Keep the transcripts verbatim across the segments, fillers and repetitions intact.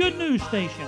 good news station.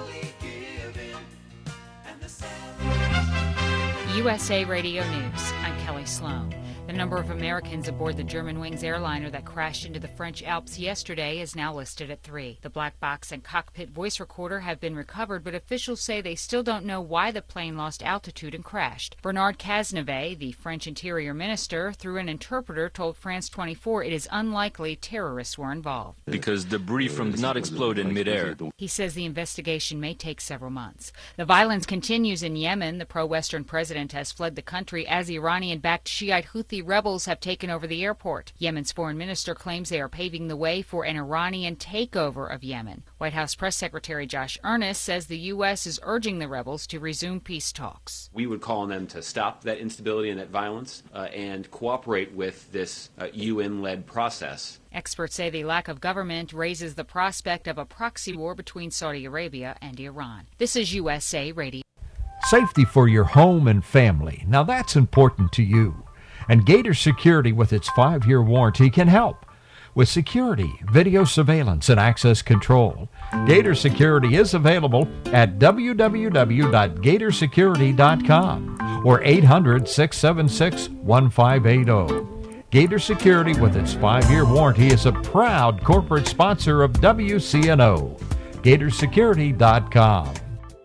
U S A Radio News. I'm Kelly Sloan. The number of Americans aboard the Germanwings airliner that crashed into the French Alps yesterday is now listed at three. The black box and cockpit voice recorder have been recovered, but officials say they still don't know why the plane lost altitude and crashed. Bernard Cazeneuve, the French Interior Minister, through an interpreter told France twenty-four it is unlikely terrorists were involved. Because debris from did not explode in midair. He says the investigation may take several months. The violence continues in Yemen. The pro-Western president has fled the country as Iranian-backed Shiite Houthi rebels have taken over the airport. Yemen's foreign minister claims they are paving the way for an Iranian takeover of Yemen. White House Press Secretary Josh Earnest says the U S is urging the rebels to resume peace talks. We would call on them to stop that instability and that violence uh, and cooperate with this uh, U N-led process. Experts say the lack of government raises the prospect of a proxy war between Saudi Arabia and Iran. This is U S A Radio. Safety for your home and family. Now that's important to you. And Gator Security, with its five-year warranty, can help with security, video surveillance, and access control. Gator Security is available at w w w dot gator security dot com or eight hundred, six seven six, one five eight zero. Gator Security, with its five-year warranty, is a proud corporate sponsor of W C N O. gator security dot com.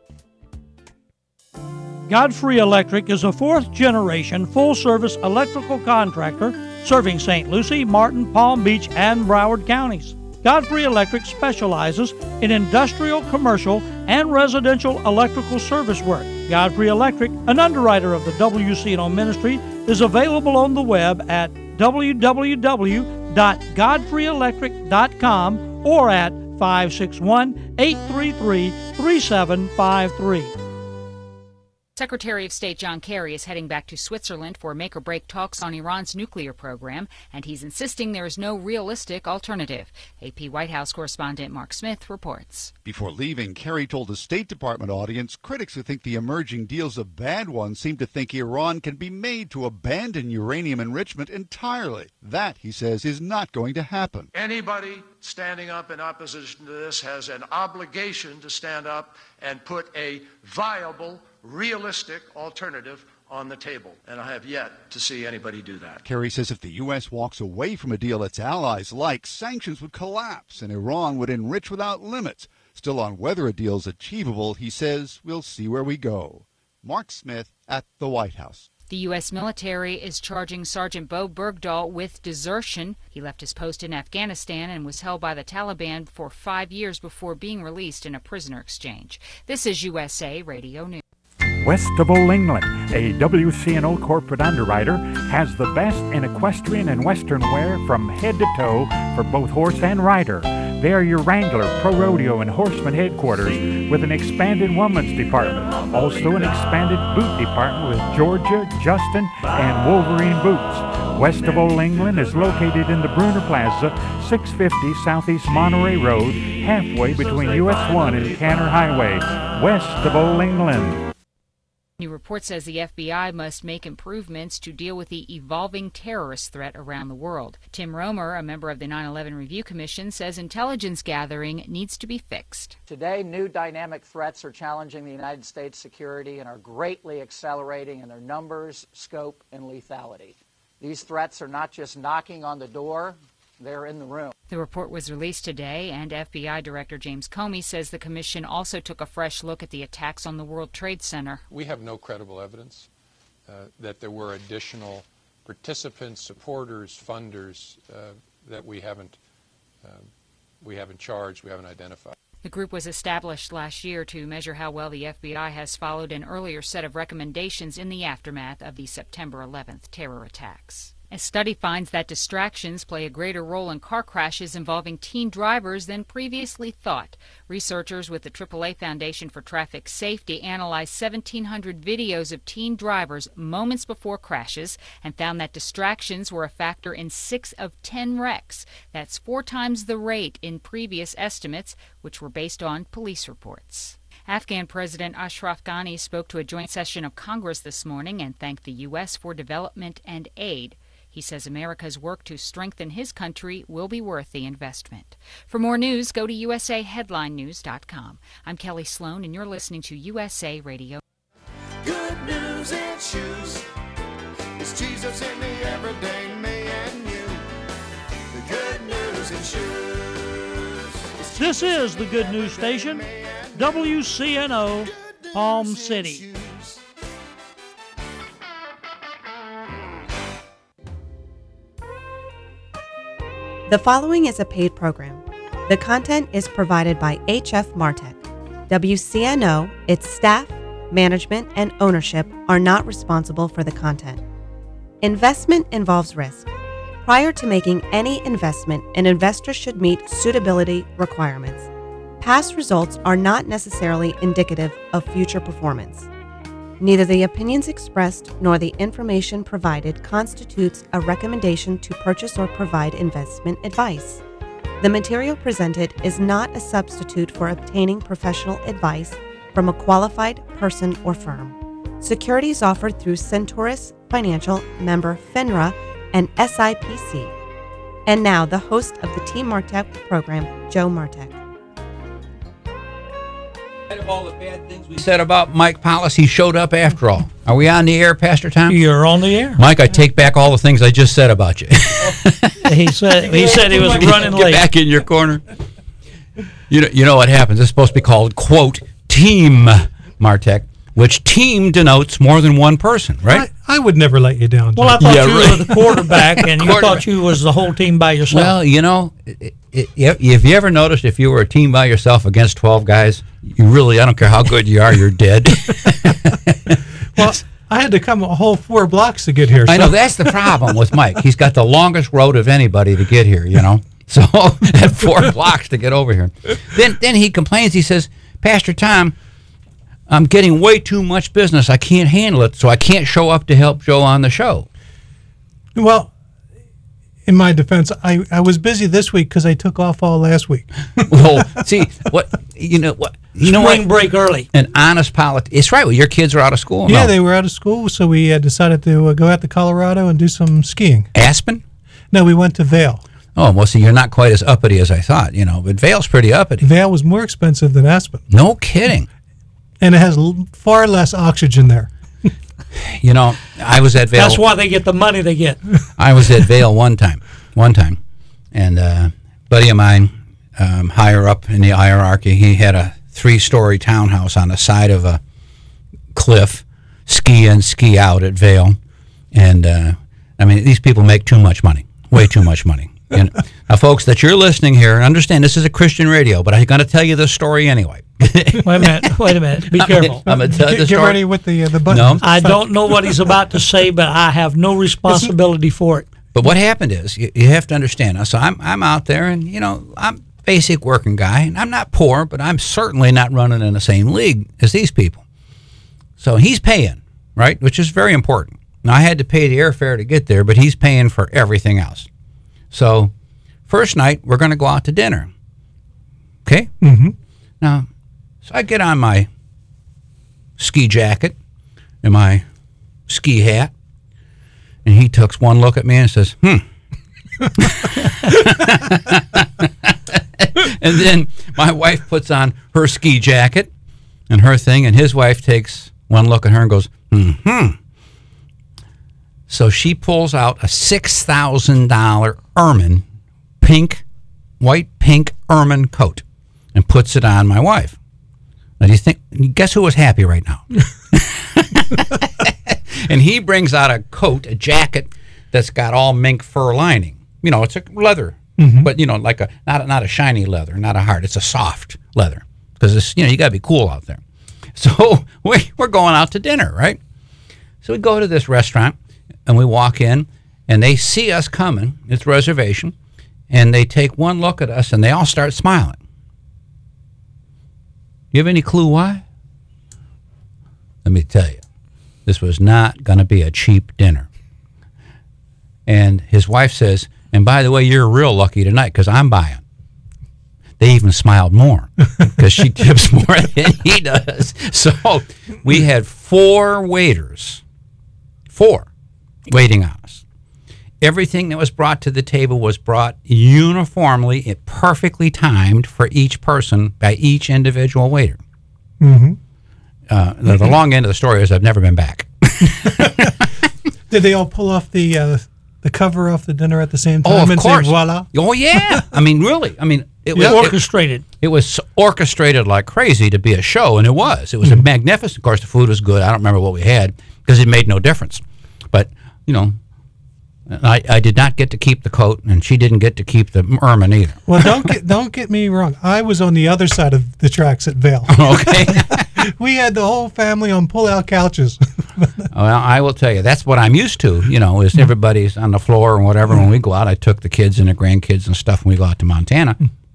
Godfrey Electric is a fourth-generation full-service electrical contractor serving Saint Lucie, Martin, Palm Beach, and Broward counties. Godfrey Electric specializes in industrial, commercial, and residential electrical service work. Godfrey Electric, an underwriter of the W C N O ministry, is available on the web at w w w dot godfrey electric dot com or at five six one, eight three three, three seven five three. Secretary of State John Kerry is heading back to Switzerland for make-or-break talks on Iran's nuclear program, and he's insisting there is no realistic alternative. A P White House correspondent Mark Smith reports. Before leaving, Kerry told a State Department audience critics who think the emerging deal's a bad one seem to think Iran can be made to abandon uranium enrichment entirely. That, he says, is not going to happen. Anybody standing up in opposition to this has an obligation to stand up and put a viable, realistic alternative on the table, and I have yet to see anybody do that. Kerry says if the U S walks away from a deal its allies like, sanctions would collapse and Iran would enrich without limits. Still on whether a deal's achievable, he says we'll see where we go. Mark Smith at the White House. The U S military is charging Sergeant Bo Bergdahl with desertion. He left his post in Afghanistan and was held by the Taliban for five years before being released in a prisoner exchange. This is U S A Radio News. West of Old England, a W C N O corporate underwriter, has the best in equestrian and western wear from head to toe for both horse and rider. They are your Wrangler, Pro Rodeo, and Horseman headquarters with an expanded women's department. Also an expanded boot department with Georgia, Justin, and Wolverine boots. West of Old England is located in the Bruner Plaza, six fifty Southeast Monterey Road, halfway between U S one and Canner Highway. West of Old England. New report says the F B I must make improvements to deal with the evolving terrorist threat around the world. Tim Romer, a member of the nine eleven Review Commission, says intelligence gathering needs to be fixed. Today, new dynamic threats are challenging the United States security and are greatly accelerating in their numbers, scope, and lethality. These threats are not just knocking on the door, they're in the room. The report was released today, and F B I Director James Comey says the commission also took a fresh look at the attacks on the World Trade Center. We have no credible evidence uh, that there were additional participants, supporters, funders uh, that we haven't, uh, we haven't charged, we haven't identified. The group was established last year to measure how well the F B I has followed an earlier set of recommendations in the aftermath of the September eleventh terror attacks. A study finds that distractions play a greater role in car crashes involving teen drivers than previously thought. Researchers with the triple A Foundation for Traffic Safety analyzed seventeen hundred videos of teen drivers moments before crashes and found that distractions were a factor in six of ten wrecks. That's four times the rate in previous estimates, which were based on police reports. Afghan President Ashraf Ghani spoke to a joint session of Congress this morning and thanked the U S for development and aid. He He says America's work to strengthen his country will be worth the investment. For more news, go to U S A headline news dot com. I'm Kelly Sloan, and you're listening to U S A Radio. Good news and shoes. It's Jesus in the everyday me and you. The good news and shoes. This is the Good News Station, W C N O, Palm City. The following is a paid program. The content is provided by H F Martech. W C N O, its staff, management, and ownership are not responsible for the content. Investment involves risk. Prior to making any investment, an investor should meet suitability requirements. Past results are not necessarily indicative of future performance. Neither the opinions expressed nor the information provided constitutes a recommendation to purchase or provide investment advice. The material presented is not a substitute for obtaining professional advice from a qualified person or firm. Securities offered through Centaurus Financial, member FINRA, and S I P C. And now, the host of the Team Martech program, Joe Martech. Of all the bad things we said about Mike Pollis, he showed up after all. Are we on the air, Pastor Tom? You're on the air. Mike, I take back all the things I just said about you. he said he said he was running Get late. Back in your corner. You know, you know what happens. It's supposed to be called, quote, Team Martech, which team denotes more than one person, right? I, I would never let you down, John. Well, I thought Yeah, you right. were the quarterback, and you thought you was the whole team by yourself. Well, you know, it, it, if you ever noticed if you were a team by yourself against twelve guys, you really, I don't care how good you are, you're dead. Well, I had to come a whole four blocks to get here. I so. know, that's the problem with Mike. He's got the longest road of anybody to get here, you know. So, at four blocks to get over here. Then, then he complains, he says, Pastor Tom, I'm getting way too much business. I can't handle it, so I can't show up to help Joe on the show. Well, in my defense, I, I was busy this week because I took off all last week. Well, see, what, you know what? You know Spring what? break early. An honest polit. It's right. Well, your kids are out of school. Yeah, no. they were out of school, so we uh, decided to uh, go out to Colorado and do some skiing. Aspen? No, we went to Vail. Oh, well, see, you're not quite as uppity as I thought, you know, but Vail's pretty uppity. Vail was more expensive than Aspen. No kidding. And it has l- far less oxygen there. You know, I was at Vail. That's why they get the money they get. I was at Vail one time, one time, and uh, a buddy of mine, um, higher up in the hierarchy, he had a three-story townhouse on the side of a cliff, ski in, ski out at Vail, and uh, I mean, these people make too much money, way too much money. You know, now, folks, that you're listening here, understand this is a Christian radio, but I'm going to tell you this story anyway. Wait a minute. Wait a minute. Be careful. I'm going to tell you the Get, get story. ready with the uh, the button. No. I don't know what he's about to say, but I have no responsibility for it. But what happened is, you, you have to understand. So I'm I'm out there, and you know, I'm a basic working guy, and I'm not poor, but I'm certainly not running in the same league as these people. So he's paying, right, which is very important. Now I had to pay the airfare to get there, but he's paying for everything else. So first night we're going to go out to dinner. Okay. Mm-hmm. Now, so I get on my ski jacket and my ski hat, and he takes one look at me and says, hmm. And then my wife puts on her ski jacket and her thing, and his wife takes one look at her and goes, hmm. So she pulls out a six thousand dollars ermine, pink, white pink ermine coat and puts it on my wife. Now, do you think, guess who was happy right now? And he brings out a coat, a jacket that's got all mink fur lining. You know, it's a leather, mm-hmm. but, you know, like a, not a, not a shiny leather, not a hard, it's a soft leather. Because, it's, you know, you got to be cool out there. So we, we're going out to dinner, right? So we go to this restaurant, and we walk in, and they see us coming. It's a reservation. And they take one look at us, and they all start smiling. You have any clue why? Let me tell you. This was not going to be a cheap dinner. And his wife says, and by the way, you're real lucky tonight because I'm buying. They even smiled more because she tips more than he does. So we had four waiters, four, waiting on us. everything that was brought to the table was brought uniformly, it perfectly timed for each person by each individual waiter. Mm-hmm. Uh, the, the long end of the story is I've never been back. Did they all pull off the uh, the cover off the dinner at the same time? Oh, of and course. Say, voila. Oh, yeah. I mean, really. I mean, it was Yeah, orchestrated. It, it was orchestrated like crazy to be a show, and it was. It was mm-hmm. a magnificent. Of course, the food was good. I don't remember what we had because it made no difference. But, you know, I, I did not get to keep the coat, and she didn't get to keep the ermine either. Well, don't get don't get me wrong. I was on the other side of the tracks at Vail. Okay. We had the whole family on pull-out couches. Well, I will tell you, that's what I'm used to, you know, is everybody's on the floor and whatever. When we go out, I took the kids and the grandkids and stuff when we go out to Montana.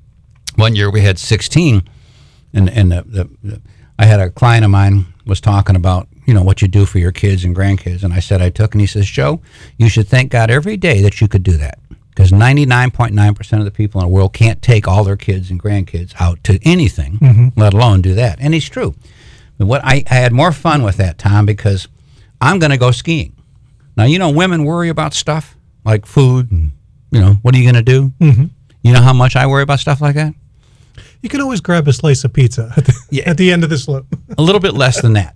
One year we had sixteen, and, and the, the, the, I had a client of mine was talking about, you know, what you do for your kids and grandkids. And I said I took, and he says, Joe, you should thank God every day that you could do that. Because ninety-nine point nine percent of the people in the world can't take all their kids and grandkids out to anything, mm-hmm. let alone do that. And he's true. But what I, I had more fun with that, Tom, because I'm going to go skiing. Now, you know, women worry about stuff like food and, you know, what are you going to do? Mm-hmm. You know how much I worry about stuff like that? You can always grab a slice of pizza at the, yeah. at the end of the slope. A little bit less than that.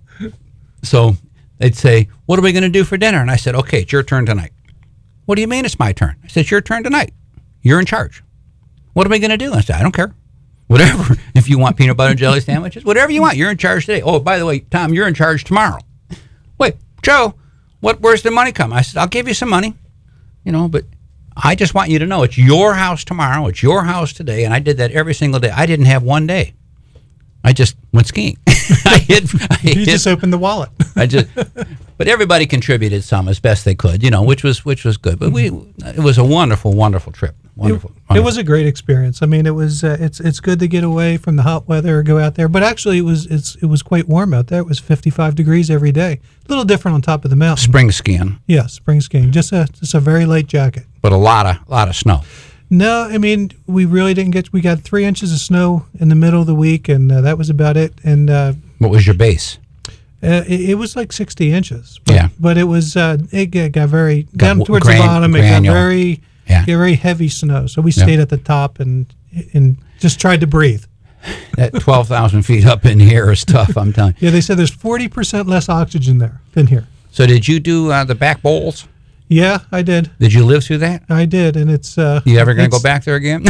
So they'd say, what are we going to do for dinner? And I said, okay, it's your turn tonight. What do you mean it's my turn? I said, it's your turn tonight. You're in charge. What are we going to do? I said, I don't care. Whatever. If you want peanut butter and jelly sandwiches, whatever you want. You're in charge today. Oh, by the way, Tom, you're in charge tomorrow. Wait, Joe, what? Where's the money come? I said, I'll give you some money, you know, but I just want you to know it's your house tomorrow. It's your house today. And I did that every single day. I didn't have one day. I just went skiing. I hid, I you hid, just opened the wallet. I just, but everybody contributed some as best they could, you know, which was which was good. But we, it was a wonderful, wonderful trip. Wonderful. It, wonderful. it was a great experience. I mean, it was uh, it's it's good to get away from the hot weather, go out there. But actually, it was it's it was quite warm out there. It was fifty-five degrees every day. A little different on top of the mountain. Spring skiing. Yeah, spring skiing. Just a just a very light jacket. But a lot of lot of snow. No, I mean, we really didn't get, we got three inches of snow in the middle of the week, and uh, that was about it. And uh, what was your base? Uh, it, it was like sixty inches. But, yeah. But it was, uh, it got, got very, got down towards gran- the bottom, it granular. got very, yeah. got very heavy snow. So we stayed yeah. at the top and and just tried to breathe. That twelve thousand feet up in here is tough, I'm telling you. Yeah, they said there's forty percent less oxygen there than here. So did you do uh, the back bowls? Yeah, I did. Did you live through that? I did, and it's... Uh, you ever going to go back there again?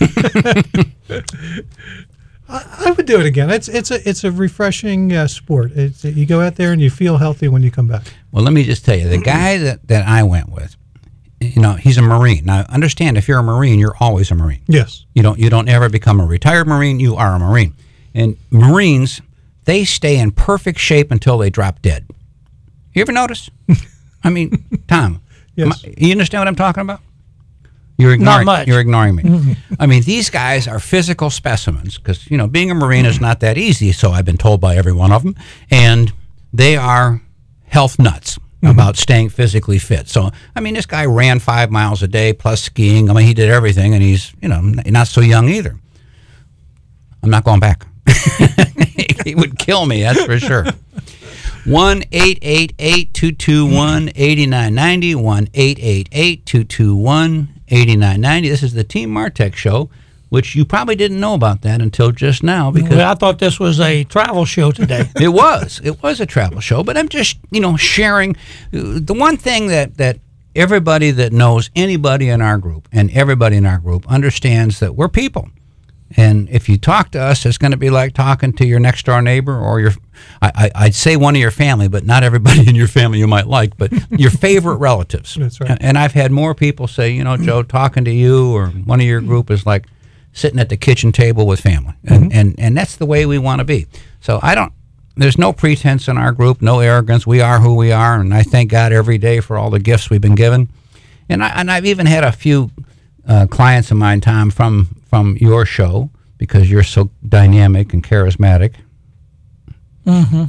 I, I would do it again. It's it's a it's a refreshing uh, sport. It's, you go out there and you feel healthy when you come back. Well, let me just tell you, the guy that, that I went with, you know, he's a Marine. Now, understand, if you're a Marine, you're always a Marine. Yes. You don't you don't ever become a retired Marine. You are a Marine. And Marines, they stay in perfect shape until they drop dead. You ever notice? I mean, Tom, yes. I, you understand what I'm talking about? You're ignoring, Not much. You're ignoring me. I mean, these guys are physical specimens because, you know, being a Marine is not that easy, so I've been told by every one of them. And they are health nuts mm-hmm. about staying physically fit. So, I mean, this guy ran five miles a day plus skiing. I mean, he did everything, and he's, you know, not so young either. I'm not going back. He would kill me, that's for sure. one eight eight eight, two two one, eight nine nine zero, one eight eight eight, two two one, eight nine nine zero. This is the Team Martech Show, which you probably didn't know about that until just now. Because well, I thought this was a travel show today. It was. It was a travel show, but I'm just, you know, sharing. The one thing that, that everybody that knows anybody in our group and everybody in our group understands that we're people. And if you talk to us, it's going to be like talking to your next door neighbor or your, I, I, I'd say one of your family, but not everybody in your family you might like, but your favorite relatives. That's right. And, and I've had more people say, you know, Joe, talking to you or one of your group is like sitting at the kitchen table with family. And, mm-hmm. and, and that's the way we want to be. So I don't, there's no pretense in our group, no arrogance. We are who we are. And I thank God every day for all the gifts we've been given. And, I, and I've even had a few uh, clients of mine, Tom, from from your show, because you're so dynamic and charismatic. Mm-hmm.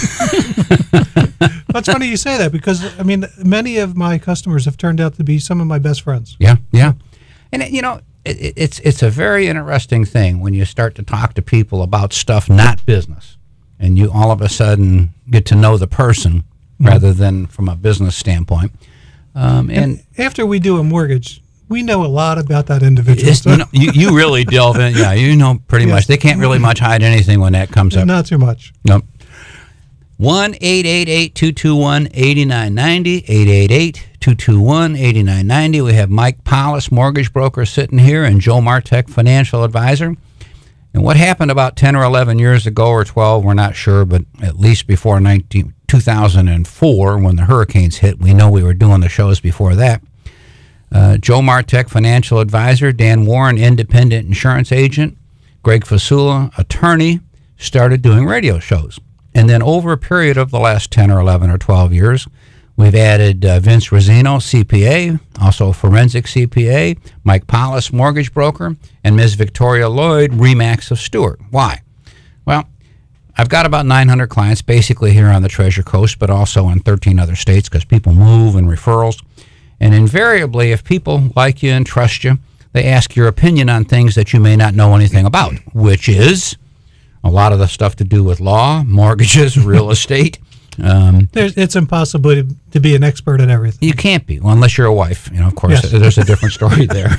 That's funny you say that, because, I mean, many of my customers have turned out to be some of my best friends. Yeah, yeah. And, it, you know, it, it's it's a very interesting thing when you start to talk to people about stuff not business, and you all of a sudden get to know the person mm-hmm. rather than from a business standpoint. Um, and, and after we do a mortgage, we know a lot about that individual. it's, you, know, you, you really delve in. Yeah, you know pretty Yes. much. They can't really much hide anything when that comes up. Not too much. Nope. one eight eight eight, two two one, eight nine nine zero, eight eight eight, two two one, eight nine nine zero. We have Mike Paulus, mortgage broker, sitting here, and Joe Martek, financial advisor. And what happened about ten or eleven years ago, or twelve, we're not sure, but at least before nineteen, two thousand four, when the hurricanes hit, we know we were doing the shows before that. Uh, Joe Martek, financial advisor, Dan Warren, independent insurance agent, Greg Fasula, attorney, started doing radio shows. And then over a period of the last ten or eleven or twelve years, we've added uh, Vince Rosino, C P A, also forensic C P A, Mike Paulus, mortgage broker, and Miz Victoria Lloyd, Remax of Stewart. Why? Well, I've got about nine hundred clients basically here on the Treasure Coast, but also in thirteen other states because people move and referrals. And invariably, if people like you and trust you, they ask your opinion on things that you may not know anything about, which is a lot of the stuff to do with law, mortgages, real estate. Um, There's, it's impossible to, to be an expert at everything. you can't be, well, unless you're a wife. You know, of course, Yes. there's a different story there.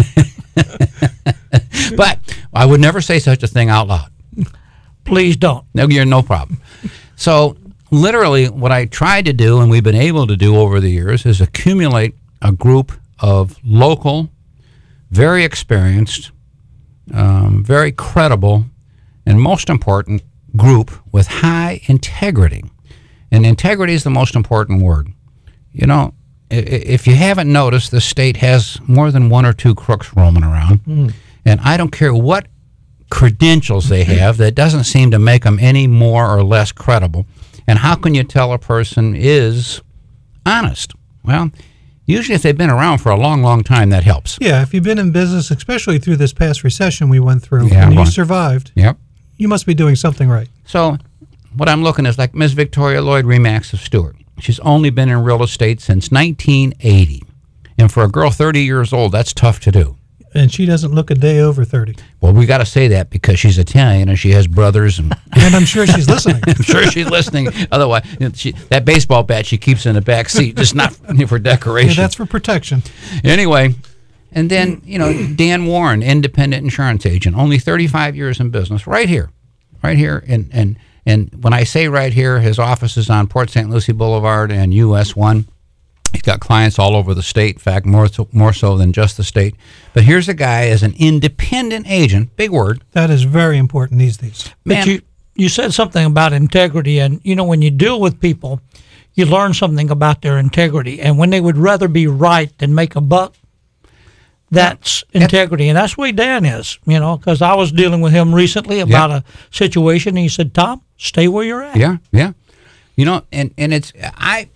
But I would never say such a thing out loud. Please don't. No, you're no problem. So literally what I tried to do, and we've been able to do over the years, is accumulate a group of local, very experienced, um, very credible, and most important, group with high integrity. And integrity is the most important word. You know, i- i- if you haven't noticed, the state has more than one or two crooks roaming around. Mm. And I don't care what credentials they have, that doesn't seem to make them any more or less credible. And how can you tell a person is honest? Well, usually if they've been around for a long, long time, that helps. Yeah, if you've been in business, especially through this past recession we went through, Yeah, and you well, survived, Yep. you must be doing something right. So what I'm looking is like Miss Victoria Lloyd Remax of Stewart. She's only been in real estate since nineteen eighty. And for a girl thirty years old, that's tough to do. And she doesn't look a day over thirty. Well, we got to say that because she's Italian and she has brothers. And And I'm sure she's listening. I'm sure she's listening. Otherwise, you know, she, that baseball bat she keeps in the back seat, just not for decoration. Yeah, that's for protection. Anyway, and then, you know, Dan Warren, independent insurance agent, only thirty-five years in business, right here, right here. And, and, and when I say right here, his office is on Port Saint Lucie Boulevard and U S one. He's got clients all over the state, in fact, more so, more so than just the state. But here's a guy as an independent agent, big word. That is very important these days. But Man. you, you said something about integrity, and, you know, when you deal with people, you learn something about their integrity. And when they would rather be right than make a buck, that's integrity. And that's the way Dan is, you know, because I was dealing with him recently about Yeah. a situation, and he said, Tom, stay where you're at. Yeah, yeah. You know, and, and it's, I,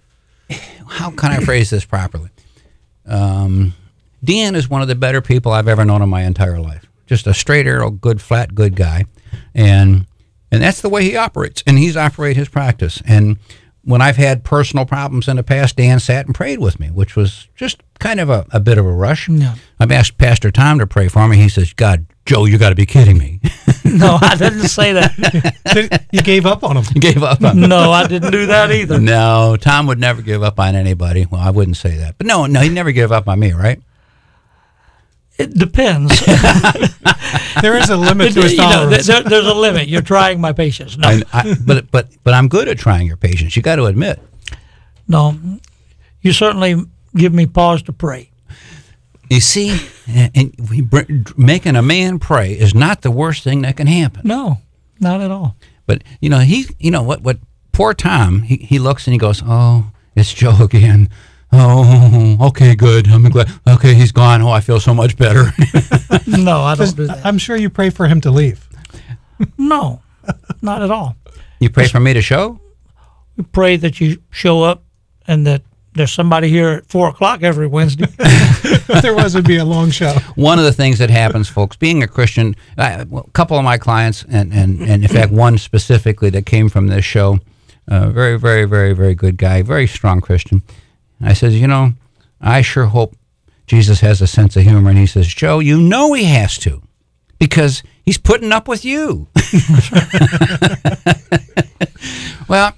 how can I phrase this properly? Um, Dan is one of the better people I've ever known in my entire life. Just a straight arrow, good, flat, good guy. And and that's the way he operates. And he's operated his practice. And when I've had personal problems in the past, Dan sat and prayed with me, which was just kind of a, a bit of a rush. Yeah. I've asked Pastor Tom to pray for me. He says, God, Joe, you got to be kidding me. No, I didn't say that. You gave up on him. You gave up on me. No, I didn't do that either. No, Tom would never give up on anybody. Well, I wouldn't say that. But no, no, he'd never give up on me, right? It depends. There is a limit to his You know, tolerance. there, there's a limit. You're trying my patience. No, I, I, but but but I'm good at trying your patience. You got to admit. no, you certainly give me pause to pray. You see, and, and we, br- making a man pray is not the worst thing that can happen. No, not at all. But you know, he, you know what? What poor Tom? He he looks and he goes, "Oh, it's Joe again." Oh, okay, good. I'm glad. Okay, he's gone. Oh, I feel so much better. No, I don't do that. I'm sure you pray for him to leave. No, not at all. You pray for me to show? We pray that you show up and that there's somebody here at four o'clock every Wednesday. Otherwise, it'd be a long show. One of the things that happens, folks, being a Christian, I, well, a couple of my clients, and, and, and in fact, one specifically that came from this show, uh, very, very, very, very good guy, very strong Christian. I says, you know, I sure hope Jesus has a sense of humor. And he says, Joe, you know he has to, because he's putting up with you. Well,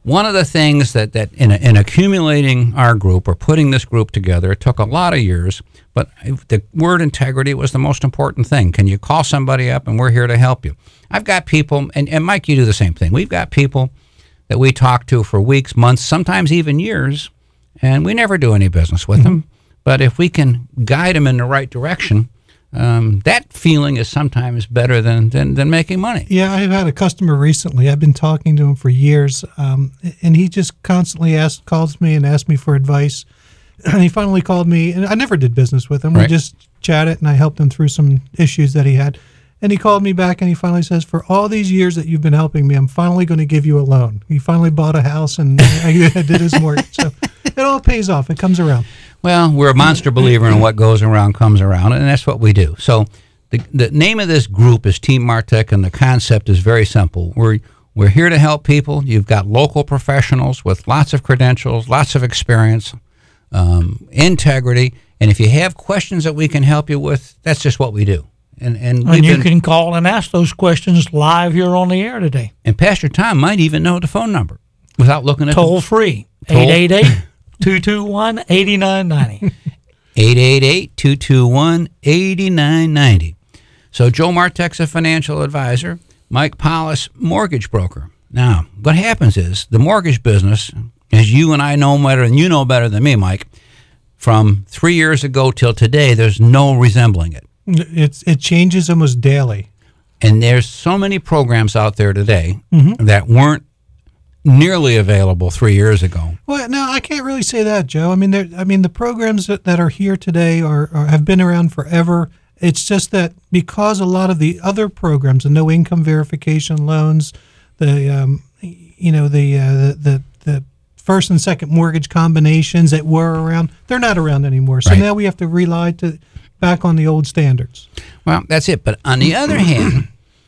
one of the things that, that in, in accumulating our group or putting this group together, it took a lot of years, but the word integrity was the most important thing. Can you call somebody up and we're here to help you? I've got people, and, and Mike, you do the same thing. We've got people that we talk to for weeks, months, sometimes even years, and we never do any business with mm-hmm. them. But if we can guide them in the right direction, um, that feeling is sometimes better than, than, than making money. Yeah, I've had a customer recently. I've been talking to him for years, um, and he just constantly asks, calls me and asks me for advice. And he finally called me, and I never did business with him. Right. We just chatted, and I helped him through some issues that he had. And he called me back, and he finally says, for all these years that you've been helping me, I'm finally going to give you a loan. He finally bought a house, and I did his mortgage. So it all pays off. It comes around. Well, we're a monster believer in what goes around comes around, and that's what we do. So the the name of this group is Team Martech, and the concept is very simple. We're, we're here to help people. You've got local professionals with lots of credentials, lots of experience, um, integrity, and if you have questions that we can help you with, that's just what we do. And and, and you been, can call and ask those questions live here on the air today. And Pastor Tom might even know the phone number without looking at toll the, free eight eight eight, two two one, eight nine nine zero. eight eight eight, two two one, eight nine nine zero. So Joe Martech's a financial advisor, Mike Paulus, mortgage broker. Now, what happens is the mortgage business, as you and I know better, and you know better than me, Mike, from three years ago till today, there's no resembling it. It's it changes almost daily, and there's so many programs out there today mm-hmm. that weren't nearly available three years ago. Well, no, I can't really say that, Joe. I mean, there, I mean, the programs that, that are here today are, are have been around forever. It's just that because a lot of the other programs, the no income verification loans, the um, you know the, uh, the the the first and second mortgage combinations that were around, they're not around anymore. So right. now we have to rely to. back on the old standards. Well, that's it. But on the other hand,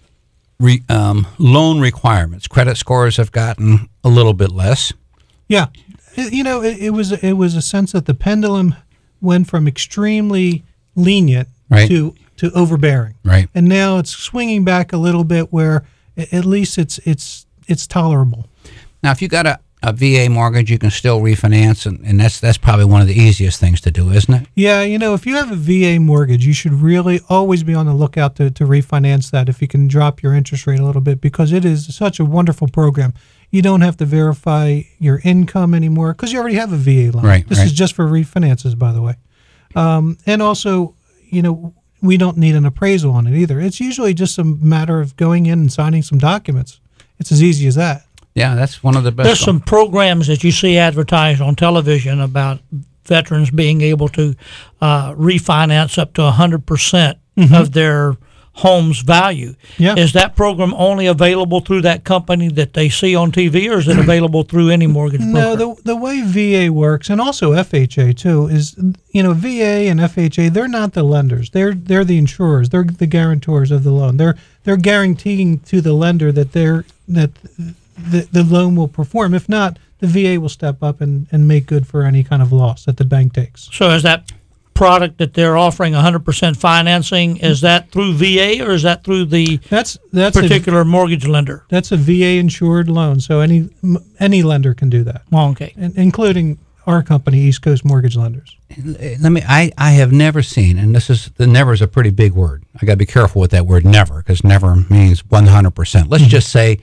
re, um, loan requirements, credit scores have gotten a little bit less. Yeah, it, you know, it, it was it was a sense that the pendulum went from extremely lenient right. to to overbearing, right? And now it's swinging back a little bit, where at least it's it's it's tolerable. Now, if you got a a V A mortgage, you can still refinance, and, and that's that's probably one of the easiest things to do, isn't it? Yeah, you know, if you have a V A mortgage, you should really always be on the lookout to, to refinance that if you can drop your interest rate a little bit, because it is such a wonderful program. You don't have to verify your income anymore because you already have a V A loan. Right, this right. is just for refinances, by the way. Um, and also, you know, we don't need an appraisal on it either. It's usually just a matter of going in and signing some documents. It's as easy as that. Yeah, that's one of the best. There's some programs that you see advertised on television about veterans being able to uh, refinance up to one hundred percent mm-hmm. of their home's value. Yeah. Is that program only available through that company that they see on T V, or is it available through any mortgage broker? No, the, the way V A works, and also F H A too, is, you know, V A and F H A, they're not the lenders. They're they're the insurers. They're the guarantors of the loan. They're they're guaranteeing to the lender that they're that the, the loan will perform. If not, the V A will step up and, and make good for any kind of loss that the bank takes. So is that product that they're offering one hundred percent financing, is that through V A or is that through the that's that's particular a, mortgage lender? That's a V A insured loan, so any any lender can do that. Oh, okay. And, including our company, East Coast Mortgage Lenders. Let me. I, I have never seen, and this is the never is a pretty big word. I got to be careful with that word never, because never means one hundred percent. Let's mm-hmm. just say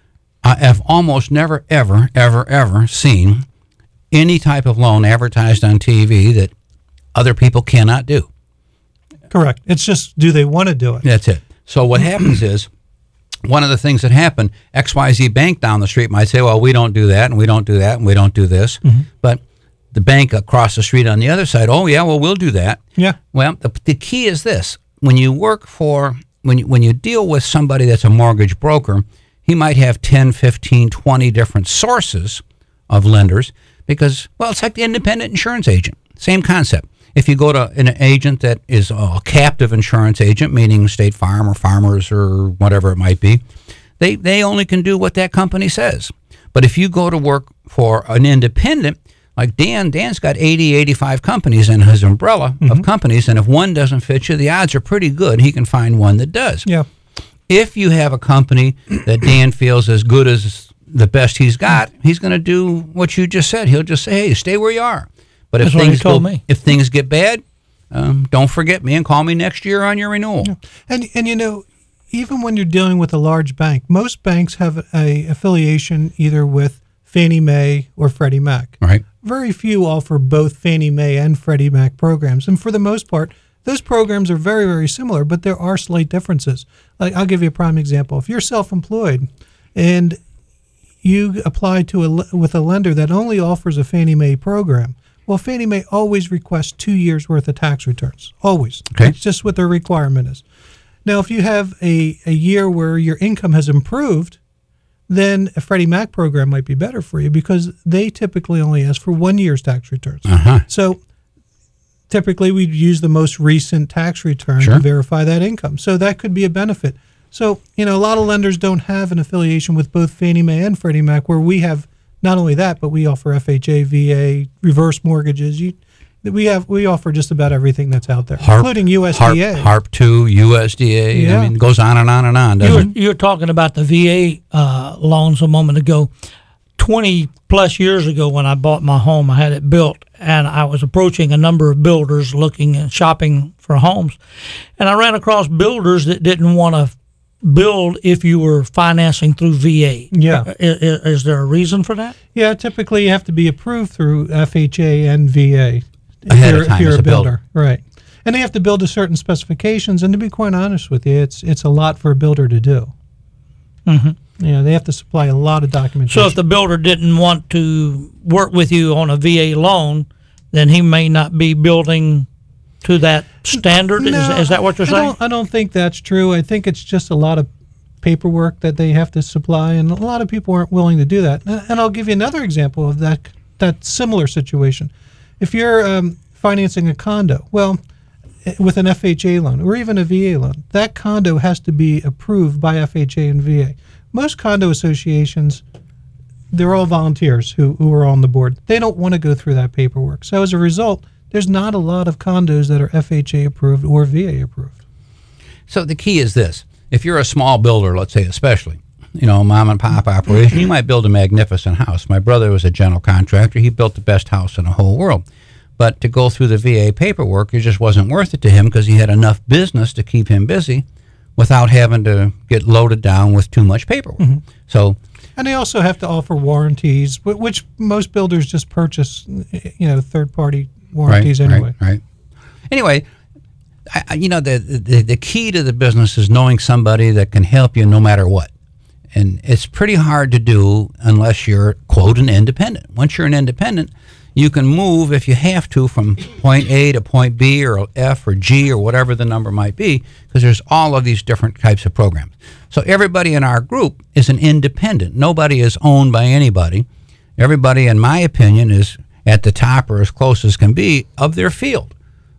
I have almost never, ever, ever, ever seen any type of loan advertised on T V that other people cannot do. Correct. It's just, do they want to do it? That's it. So what happens is, one of the things that happen, X Y Z Bank down the street might say, well, we don't do that, and we don't do that, and we don't do this. Mm-hmm. But the bank across the street on the other side, oh, yeah, well, we'll do that. Yeah. Well, the, the key is this. When you work for, when you, when you deal with somebody that's a mortgage broker, he might have ten, fifteen, twenty different sources of lenders because, well, it's like the independent insurance agent. Same concept. If you go to an agent that is a captive insurance agent, meaning State Farm or Farmers or whatever it might be, they, they only can do what that company says. But if you go to work for an independent, like Dan, Dan's got eighty, eighty-five companies in his umbrella mm-hmm. of companies, and if one doesn't fit you, the odds are pretty good he can find one that does. Yeah. If you have a company that Dan feels as good as the best he's got, he's going to do what you just said. He'll just say, "Hey, stay where you are." But if That's what he things told go, me. if things get bad, um, don't forget me and call me next year on your renewal. And and you know, even when you're dealing with a large bank, most banks have a affiliation either with Fannie Mae or Freddie Mac. Right. Very few offer both Fannie Mae and Freddie Mac programs, and for the most part, those programs are very, very similar, but there are slight differences. Like, I'll give you a prime example. If you're self-employed and you apply to a with a lender that only offers a Fannie Mae program, well, Fannie Mae always requests two years worth of tax returns. Always. Okay. It's just what their requirement is. Now, if you have a, a year where your income has improved, then a Freddie Mac program might be better for you because they typically only ask for one year's tax returns. Uh-huh. So typically we'd use the most recent tax return Sure. to verify that income. So that could be a benefit. So, you know, a lot of lenders don't have an affiliation with both Fannie Mae and Freddie Mac, where we have not only that, but we offer F H A, V A, reverse mortgages. You, we have we offer just about everything that's out there, HARP, including U S D A. HARP, HARP two, U S D A. Yeah. I mean, it goes on and on and on, You doesn't were, you were talking about the V A uh, loans a moment ago. twenty plus years ago when I bought my home, I had it built, and I was approaching a number of builders looking and shopping for homes. And I ran across builders that didn't want to build if you were financing through V A. Yeah. Is, is there a reason for that? Yeah, typically you have to be approved through F H A and V A if Ahead of you're, time if you're as a a builder. builder. Right. And they have to build to certain specifications, and to be quite honest with you, it's it's a lot for a builder to do. Mm-hmm. You know, they have to supply a lot of documentation. So if the builder didn't want to work with you on a V A loan, then he may not be building to that standard. No, is, is that what you're I saying? Don't, I don't think that's true. I think it's just a lot of paperwork that they have to supply, and a lot of people aren't willing to do that. And, and I'll give you another example of that that similar situation. If you're um, financing a condo, well, with an F H A loan or even a V A loan, that condo has to be approved by F H A and V A. Most condo associations, they're all volunteers who, who are on the board. They don't want to go through that paperwork. So as a result, there's not a lot of condos that are F H A approved or V A approved. So the key is this. If you're a small builder, let's say especially, you know, mom and pop operation, you might build a magnificent house. My brother was a general contractor. He built the best house in the whole world. But to go through the V A paperwork, it just wasn't worth it to him because he had enough business to keep him busy without having to get loaded down with too much paperwork. Mm-hmm. So, and they also have to offer warranties, wh- which most builders just purchase, you know, third-party warranties right, anyway. Right, right. Anyway, I, I- you know, the, the the key to the business is knowing somebody that can help you no matter what. And it's pretty hard to do unless you're, quote, an independent. Once you're an independent, you can move if you have to from point A to point B or F or G or whatever the number might be, because there's all of these different types of programs. So everybody in our group is an independent. Nobody is owned by anybody. Everybody, in my opinion, is at the top or as close as can be of their field.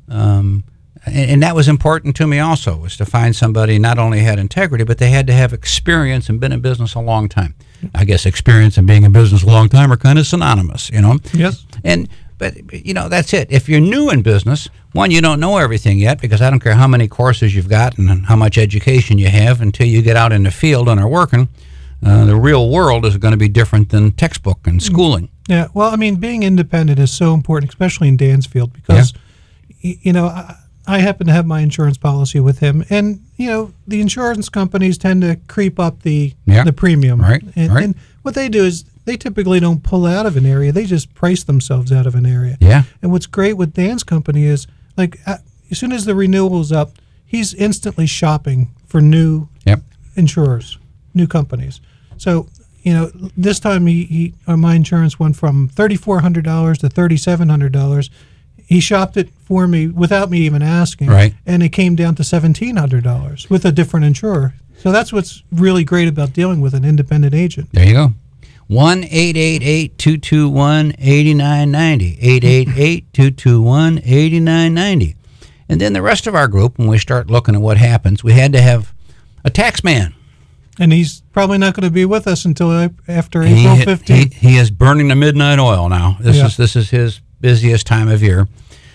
Um, and, and that was important to me also, was to find somebody not only had integrity, but they had to have experience and been in business a long time. I guess experience and being in business a long time are kind of synonymous, you know? Yes. And, but, you know, that's it. If you're new in business, one, you don't know everything yet, because I don't care how many courses you've got and how much education you have until you get out in the field and are working. Uh, the real world is going to be different than textbook and schooling. Yeah, well, I mean, being independent is so important, especially in Dan's field, because, y- you know, I, I happen to have my insurance policy with him, and, you know, the insurance companies tend to creep up the Yeah. the premium. Right, And, right. and what they do is they typically don't pull out of an area. They just price themselves out of an area. Yeah. And what's great with Dan's company is, like, uh, as soon as the renewal's up, he's instantly shopping for new Yep. insurers, new companies. So, you know, this time he, he uh, my insurance went from thirty-four hundred dollars to thirty-seven hundred dollars. He shopped it for me without me even asking. Right. And it came down to seventeen hundred dollars with a different insurer. So that's what's really great about dealing with an independent agent. There you go. one eight eight eight, two two one, eight nine nine zero. eight eight eight, two two one, eight nine nine zero. And then the rest of our group, when we start looking at what happens, we had to have a tax man. And he's probably not going to be with us until a- after He, April he, fifteenth. he is burning the midnight oil now. This Yeah. is this is his busiest time of year.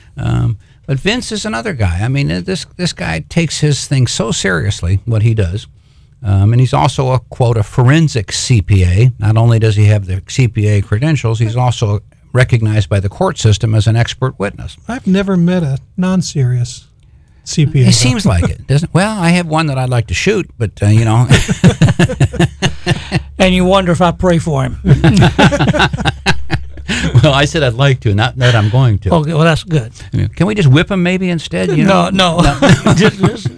Um, but Vince is another guy. I mean, this this guy takes his thing so seriously, what he does, Um, and he's also a, quote, a forensic C P A. Not only does he have the C P A credentials, he's also recognized by the court system as an expert witness. I've never met a non-serious C P A. It seems like it, doesn't? Well, I have one that I'd like to shoot, but, uh, you know. And you wonder if I pray for him. Well, I said I'd like to, not that I'm going to. Okay, well, that's good. Can we just whip him maybe instead? You know? No, no. no. just, just.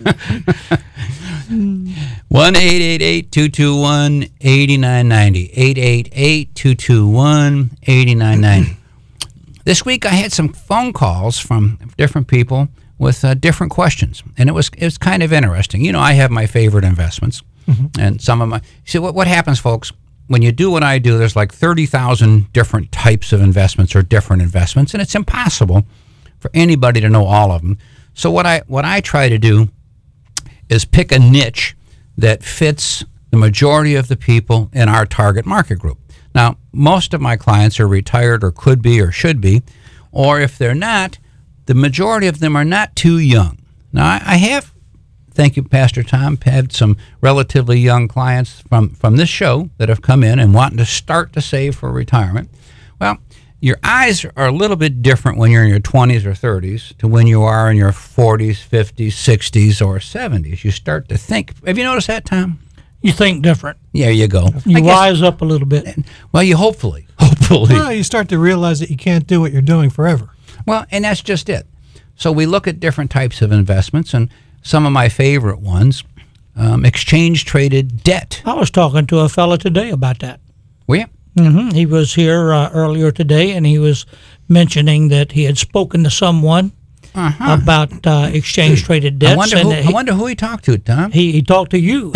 one eight eight eight, two two one, eight nine nine zero. eight eight eight, two two one, eight nine nine zero. This week I had some phone calls from different people with uh, different questions, and it was it was kind of interesting. You know, I have my favorite investments, mm-hmm. and some of my. See, what what happens, folks? When you do what I do, there's like thirty thousand different types of investments or different investments, and it's impossible for anybody to know all of them. So what I what I try to do is pick a niche that fits the majority of the people in our target market group. Now, most of my clients are retired or could be or should be, or if they're not, the majority of them are not too young. Now, I, I have, thank you, Pastor Tom, had some relatively young clients from, from this show that have come in and wanting to start to save for retirement. Well, your eyes are a little bit different when you're in your twenties or thirties to when you are in your forties, fifties, sixties, or seventies. You start to think. Have you noticed that, Tom? You think different. Yeah, you go. You wise up a little bit. Well, you hopefully, hopefully. Well, you start to realize that you can't do what you're doing forever. Well, and that's just it. So we look at different types of investments, and some of my favorite ones, um, exchange-traded debt. I was talking to a fella today about that. Were you? Mm-hmm. He was here uh, earlier today, and he was mentioning that he had spoken to someone uh-huh. about uh, exchange-traded debts. I wonder, and who, he, I wonder who he talked to, Tom. He, he talked to you.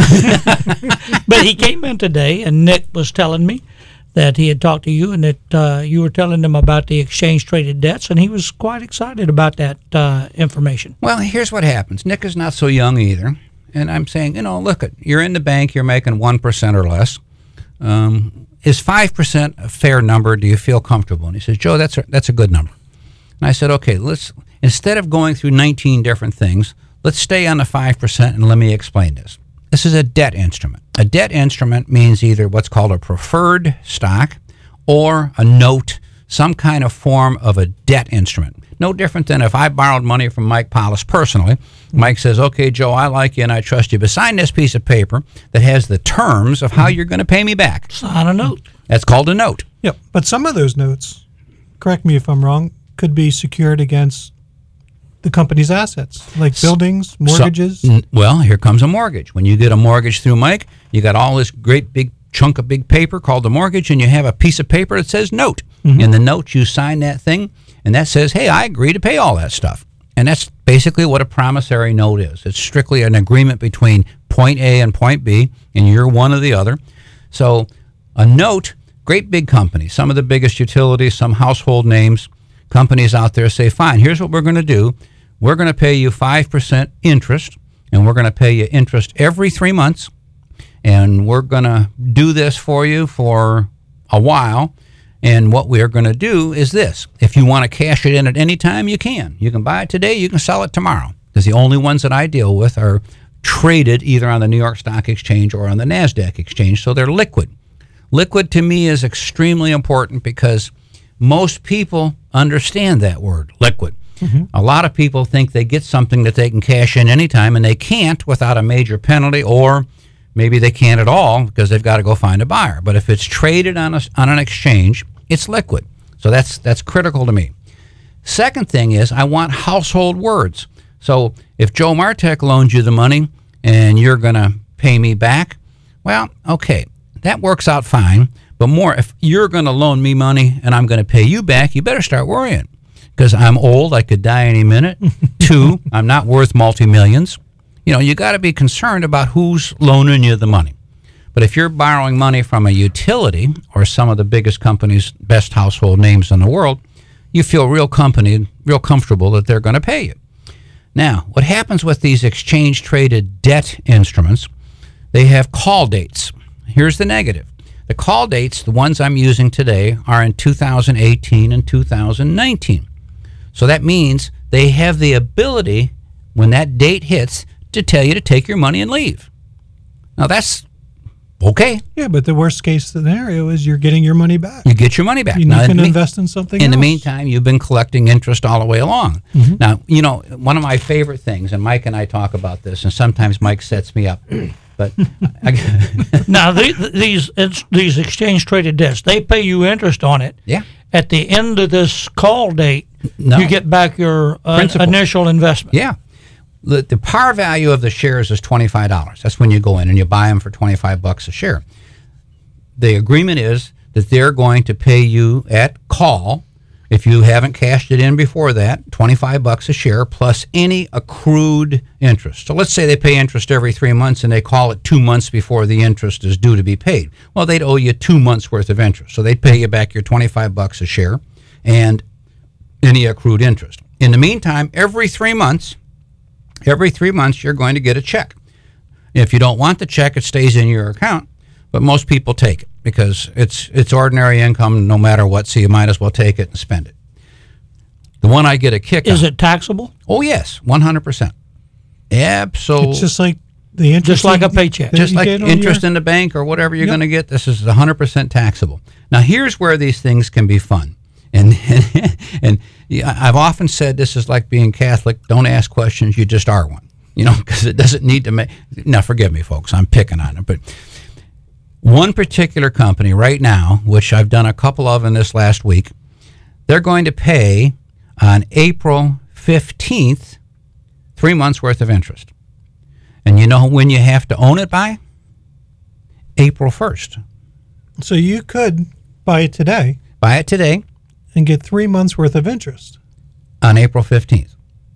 But he came in today, and Nick was telling me that he had talked to you and that uh, you were telling him about the exchange-traded debts, and he was quite excited about that uh, information. Well, here's what happens. Nick is not so young either, and I'm saying, you know, look, you're in the bank, you're making one percent or less. Um Is five percent a fair number? Do you feel comfortable? And he says, Joe, that's a, that's a good number. And I said, okay, let's instead of going through nineteen different things, let's stay on the five percent and let me explain this. This is a debt instrument. A debt instrument means either what's called a preferred stock or a note, some kind of form of a debt instrument. No different than if I borrowed money from Mike Paulus personally. Mike says, okay, Joe, I like you and I trust you, but sign this piece of paper that has the terms of how you're going to pay me back. Sign a note. That's called a note. Yep. But some of those notes, correct me if I'm wrong, could be secured against the company's assets, like buildings, mortgages. So, well, here comes a mortgage. When you get a mortgage through Mike, you got all this great big chunk of big paper called a mortgage, and you have a piece of paper that says note. Mm-hmm. In the note, you sign that thing, and that says, hey, I agree to pay all that stuff. And that's basically what a promissory note is. It's strictly an agreement between point A and point B, and you're one or the other. So a note, great big companies, some of the biggest utilities, some household names, companies out there say, fine, here's what we're going to do. We're going to pay you five percent interest, and we're going to pay you interest every three months, and we're going to do this for you for a while. And what we're going to do is this. If you want to cash it in at any time, you can. You can buy it today, you can sell it tomorrow. Because the only ones that I deal with are traded either on the New York Stock Exchange or on the NASDAQ exchange, so they're liquid. Liquid to me is extremely important because most people understand that word, liquid. Mm-hmm. A lot of people think they get something that they can cash in anytime, and they can't without a major penalty, or maybe they can't at all because they've got to go find a buyer. But if it's traded on a, on an exchange, it's liquid. So that's that's critical to me. Second thing is I want household words. So if Joe Martek loans you the money and you're going to pay me back, well, okay, that works out fine. But more, if you're going to loan me money and I'm going to pay you back, you better start worrying. Because I'm old, I could die any minute. Two, I'm not worth multi-millions. You know, you got to be concerned about who's loaning you the money. But if you're borrowing money from a utility or some of the biggest companies, best household names in the world, you feel real company, real comfortable that they're going to pay you. Now, what happens with these exchange-traded debt instruments, they have call dates. Here's the negative. The call dates, the ones I'm using today, are in two thousand eighteen and two thousand nineteen. So that means they have the ability, when that date hits, to tell you to take your money and leave. Now, that's okay. Yeah, but the worst case scenario is you're getting your money back. You get your money back. You Now, can in the me- invest in something In else. the meantime, you've been collecting interest all the way along. Mhm. Now, you know, one of my favorite things, and Mike and I talk about this, and sometimes Mike sets me up, but I, Now, the, these it's, these exchange traded debts, they pay you interest on it. Yeah. At the end of this call date, No. you get back your uh, Principal. initial investment. yeah. The, the par value of the shares is twenty-five dollars. That's when you go in and you buy them for twenty-five bucks a share. The agreement is that they're going to pay you at call, if you haven't cashed it in before that, twenty-five bucks a share plus any accrued interest. So let's say they pay interest every three months and they call it two months before the interest is due to be paid. Well, they'd owe you two months worth of interest. So they'd pay you back your twenty-five bucks a share and any accrued interest. In the meantime, every three months, every three months you're going to get a check. If you don't want the check, it stays in your account. But most people take it because it's it's ordinary income no matter what, so you might as well take it and spend it. The one I get a kick Is on. it taxable? Oh, yes, one hundred percent. Absolutely. It's just like the interest. Just like you- a paycheck. that Just you like get on interest your- in the bank or whatever you're Yep. going to get, this is one hundred percent taxable. Now, here's where these things can be fun. And, and, and yeah, I've often said this is like being Catholic. Don't ask questions, you just are one. You know, because it doesn't need to make... Now, forgive me, folks, I'm picking on it. But one particular company right now, which I've done a couple of in this last week, they're going to pay on April fifteenth three months' worth of interest. And you know when you have to own it by? April first. So you could buy it today Buy it today and get three months worth of interest. on April fifteenth.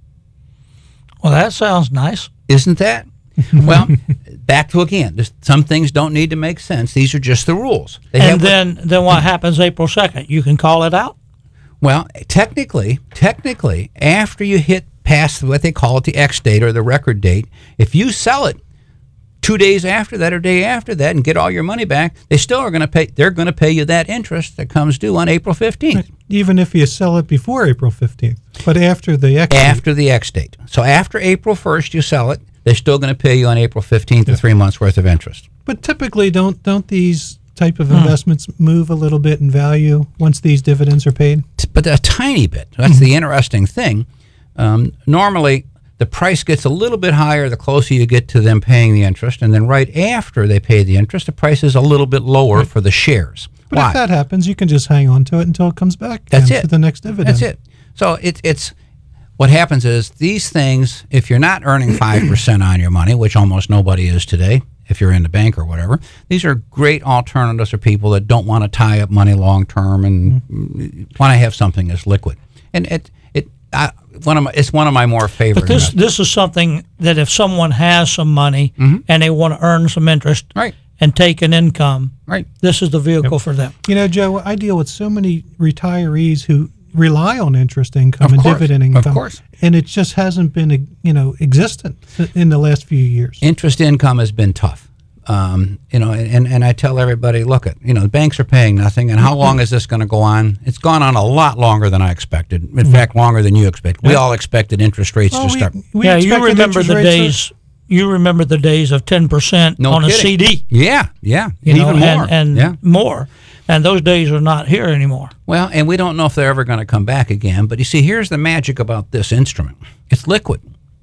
Well, that sounds nice. Isn't that? Well, back to again, this, some things don't need to make sense. These are just the rules. They And have- then, then what happens April second? You can call it out? Well, technically, technically, after you hit past what they call it the X date or the record date, if you sell it two days after that or day after that and get all your money back, they still are going to pay. They're going to pay you that interest that comes due on April fifteenth. Even if you sell it before April fifteenth, but after the X date. After the X date. So after April first, you sell it. They're still going to pay you on April fifteenth the three months worth of interest. But typically, don't don't these type of Hmm. investments move a little bit in value once these dividends are paid? But a tiny bit. That's the interesting thing. Um, normally, the price gets a little bit higher the closer you get to them paying the interest, and then right after they pay the interest, the price is a little bit lower for the shares. But Why? if that happens, you can just hang on to it until it comes back. That's again it. For the next dividend. That's it. So it, it's what happens is these things, if you're not earning five percent on your money, which almost nobody is today, if you're in the bank or whatever, these are great alternatives for people that don't want to tie up money long term and mm-hmm. want to have something that's liquid. And it it I, one of my it's one of my more favorite. But this investments. this is something that if someone has some money Mhm. and they want to earn some interest right. and take an income, right. this is the vehicle for them. You know, Joe, I deal with so many retirees who rely on interest income Of and course, dividend of income. course. And it just hasn't been, you know, existent in the last few years. Interest income has been tough. Um, you know, and, and I tell everybody, look at, you know, the banks are paying nothing, and how long is this going to go on? It's gone on a lot longer than I expected. In Mm-hmm. fact, longer than you expected. We Yeah. all expected interest rates Oh, to we- start. we yeah, you expected remember interest the rates to- days. You remember the days of ten percent No on a kidding. C D. Yeah, yeah, You know, even more. and, and yeah. more, and those days are not here anymore. Well, and we don't know if they're ever going to come back again. But you see, here's the magic about this instrument: it's liquid.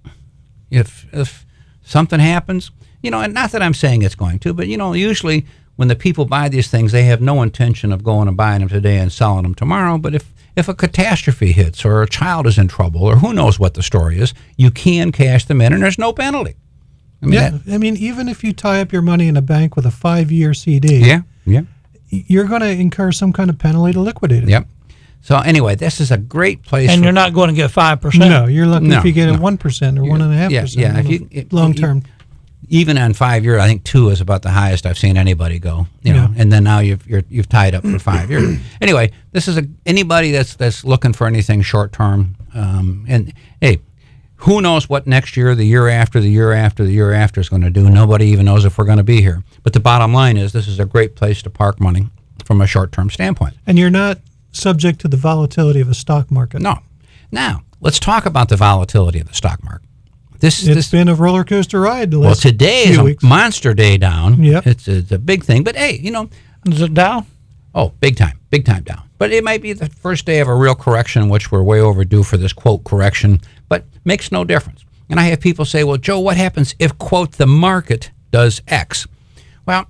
If if something happens, you know, and not that I'm saying it's going to, but you know, usually when the people buy these things, they have no intention of going and buying them today and selling them tomorrow. But if if a catastrophe hits or a child is in trouble or who knows what the story is, you can cash them in, and there's no penalty. I mean, yeah, that- I mean, even if you tie up your money in a bank with a five-year C D, yeah, yeah. you're going to incur some kind of penalty to liquidate it. Yep. So anyway, this is a great place. And for, you're not going to get five percent. No, you're lucky No, if you get no. a one percent or one and a half yeah, percent. yeah. If you if- long term, even on five years, I think two is about the highest I've seen anybody go. You know, Yeah. and then now you've you're, you've tied up for five years. Anyway, this is a anybody that's that's looking for anything short term. Um, and hey, who knows what next year, the year after, the year after, the year after is going to do? Nobody even knows if we're going to be here. But the bottom line is, this is a great place to park money from a short term standpoint. and you're not subject to the volatility of a stock market. No. Now, let's talk about the volatility of the stock market. This It's this, been a roller coaster ride the well, last today few is a weeks. monster day down. Yep. It's, it's a big thing. But, hey, you know. Is it down? Oh, big time. Big time down. But it might be the first day of a real correction, which we're way overdue for this, quote, correction. But makes no difference. And I have people say, well, Joe, what happens if, quote, the market does X? Well,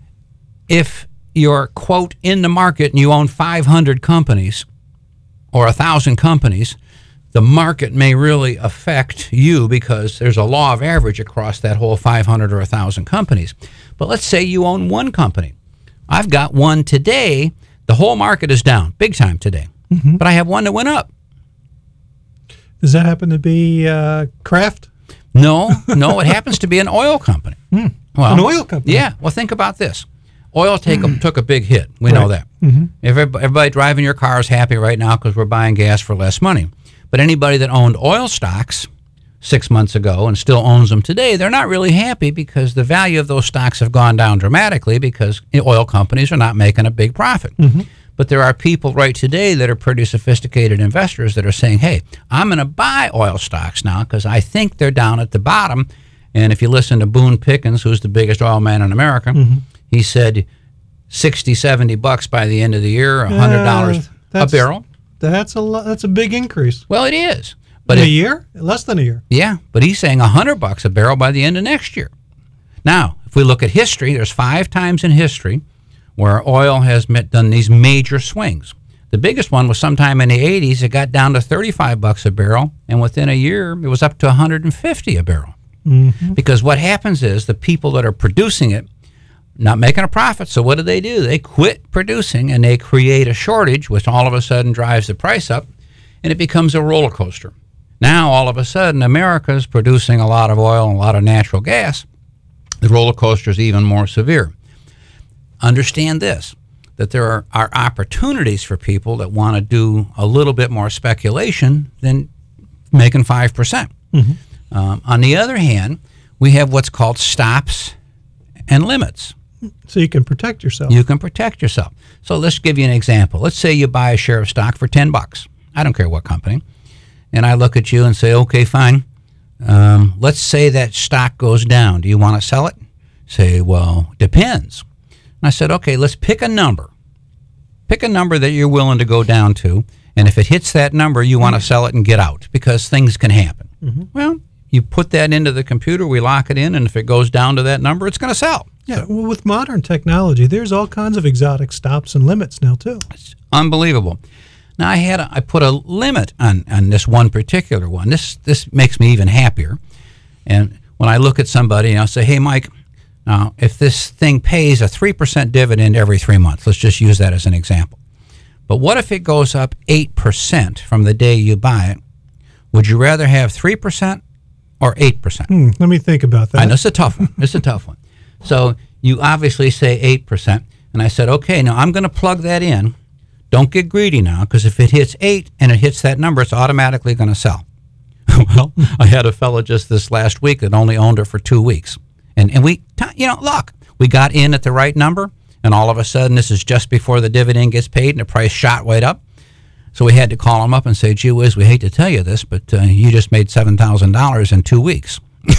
if you're, quote, in the market and you own five hundred companies or one thousand companies, the market may really affect you because there's a law of average across that whole five hundred or one thousand companies. But let's say you own one company. I've got one today. The whole market is down big time today. Mm-hmm. But I have one that went up. Does that happen to be uh, Kraft? No, no, it happens to be an oil company. Mm. Well, An oil company? Yeah. Well, think about this. Oil take a, took a big hit. We Right. know that. Mhm. Everybody, everybody driving your car is happy right now because we're buying gas for less money. But anybody that owned oil stocks six months ago and still owns them today, they're not really happy because the value of those stocks have gone down dramatically because oil companies are not making a big profit. Mm-hmm. But there are people right today that are pretty sophisticated investors that are saying, hey, I'm going to buy oil stocks now because I think they're down at the bottom. And if you listen to Boone Pickens, who's the biggest oil man in America, Mhm. he said sixty, seventy bucks by the end of the year, one hundred dollars Uh, a that's- barrel. That's a lo- that's a big increase. Well, it is. But in a if- year? Less than a year. Yeah, but he's saying one hundred bucks a barrel by the end of next year. Now, if we look at history, there's five times in history where oil has met, done these major swings. The biggest one was sometime in the eighties. It got down to thirty-five bucks a barrel, and within a year, it was up to one hundred fifty a barrel. Mm-hmm. Because what happens is the people that are producing it not making a profit. So what do they do? They quit producing and they create a shortage, which all of a sudden drives the price up, and it becomes a roller coaster. Now, all of a sudden, America's producing a lot of oil and a lot of natural gas. The roller coaster is even more severe. Understand this, that there are, are opportunities for people that want to do a little bit more speculation than making five percent. Mm-hmm. Um, on the other hand, we have what's called stops and limits. So you can protect yourself. You can protect yourself. So let's give you an example. Let's say you buy a share of stock for ten bucks. I don't care what company. And I look at you and say, okay, fine. Um, let's say that stock goes down. Do you want to sell it? Say, well, depends. And I said, okay, let's pick a number. Pick a number that you're willing to go down to. And if it hits that number, you want to sell it and get out because things can happen. Mm-hmm. Well, you put that into the computer, we lock it in, and if it goes down to that number, it's going to sell. Yeah, well, with modern technology, there's all kinds of exotic stops and limits now, too. It's unbelievable. Now, I had a, I put a limit on, on this one particular one. This this makes me even happier. And when I look at somebody and I'll say, hey, Mike, now, if this thing pays a three percent dividend every three months, let's just use that as an example. But what if it goes up eight percent from the day you buy it? Would you rather have three percent or eight percent? Hmm, let me think about that. I know it's a tough one. It's a tough one. So you obviously say eight percent. And I said, okay, now I'm going to plug that in. Don't get greedy now, because if it hits eight and it hits that number, it's automatically going to sell. Well, I had a fellow just this last week that only owned it for two weeks. And, and we, you know, look, we got in at the right number, and all of a sudden, this is just before the dividend gets paid, and the price shot right up. So we had to call him up and say, gee whiz, we hate to tell you this, but uh, you just made seven thousand dollars in two weeks.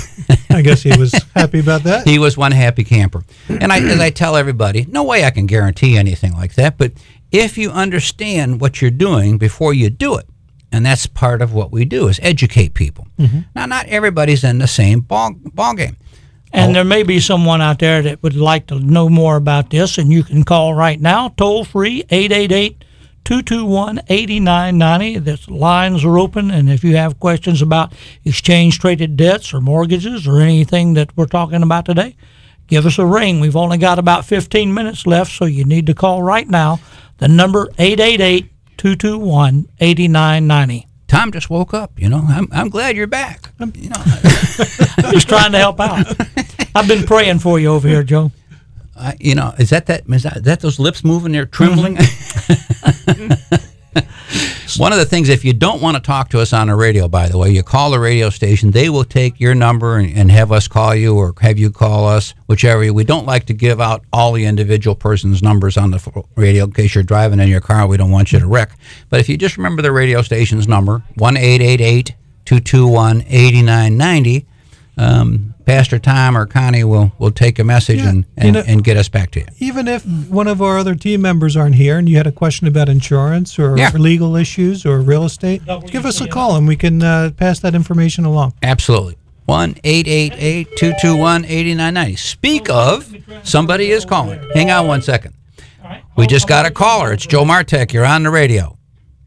I guess he was happy about that. He was one happy camper. And I, as I tell everybody, no way I can guarantee anything like that, but if you understand what you're doing before you do it, and that's part of what we do, is educate people. Mm-hmm. Now, not everybody's in the same ball, ball game. And Oh. there may be someone out there that would like to know more about this, and you can call right now, toll free, eight eight eight, two two one, eight nine nine zero. The lines are open, and if you have questions about exchange-traded debts or mortgages or anything that we're talking about today, give us a ring. We've only got about fifteen minutes left, so you need to call right now. The number, eight eight eight, two two one, eight nine nine zero. Tom just woke up, you know. I'm, I'm glad you're back. I'm, you know, I'm just trying to help out. I've been praying for you over here, Joe. I, you know, is that that, is that, is that those lips moving there, trembling? One of the things, if you don't want to talk to us on the radio, by the way, you call the radio station. They will take your number and, and have us call you or have you call us, whichever. We don't like to give out all the individual person's numbers on the radio in case you're driving in your car. We don't want you to wreck. But if you just remember the radio station's number, one eight eight eight, two two one, eight nine nine zero. Um, Pastor Tom or Connie will, will take a message Yeah, and, and, you know- and get us back to you. Even if one of our other team members aren't here and you had a question about insurance or Yeah. legal issues or real estate, give us a call and we can uh, pass that information along. Absolutely. one eight eight eight, two two one, eight nine nine zero. Speak of, somebody is calling. Hang on one second. We just got a caller. It's Joe Martek. You're on the radio.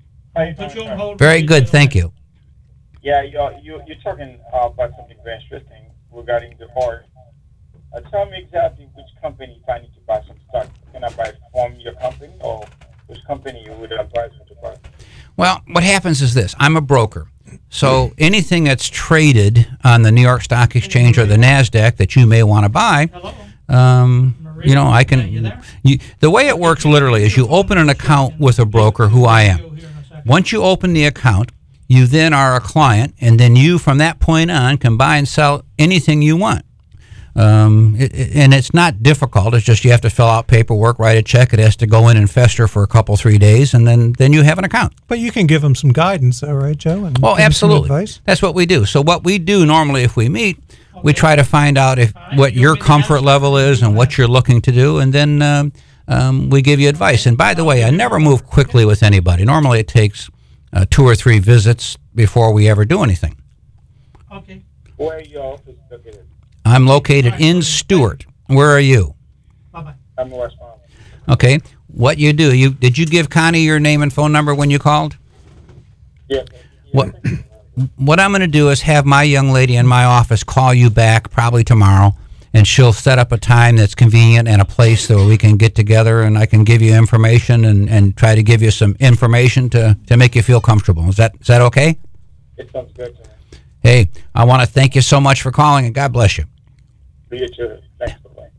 Very good. Thank you. Yeah, you're, you, you're talking uh, about something very interesting regarding the horse. Uh, tell me exactly which company, if I need to buy some stock, can I buy it from your company, or which company you would advise me to buy? Well, what happens is this. I'm a broker. So anything that's traded on the New York Stock Exchange or the NASDAQ that you may want to buy, um, you know, I can. You, the way it works literally is you open an account with a broker, who I am. Once you open the account, you then are a client, and then you, from that point on, can buy and sell anything you want. Um, it, it- and it's not difficult. It's just you have to fill out paperwork, write a check. It has to go in and fester for a couple, three days, and then, then you have an account. But you can give them some guidance, all right, Joe? And Oh, give 'em some absolutely. advice. That's what we do. So what we do normally if we meet, we try to find out if what your comfort level is and what you're looking to do, and then um, um, we give you advice. And by the way, I never move quickly with anybody. Normally it takes uh, two or three visits before we ever do anything. Where are your office located? I'm located in Stewart. Where are you? I'm in West Palm. Okay. What you do? You did you give Connie your name and phone number when you called? Yeah. What what I'm going to do is have my young lady in my office call you back probably tomorrow, and she'll set up a time that's convenient and a place where we can get together, and I can give you information and, and try to give you some information to, to make you feel comfortable. Is that is that okay? It sounds good to me. Hey, I want to thank you so much for calling, and God bless you. For you too. Thanks. Bye-bye.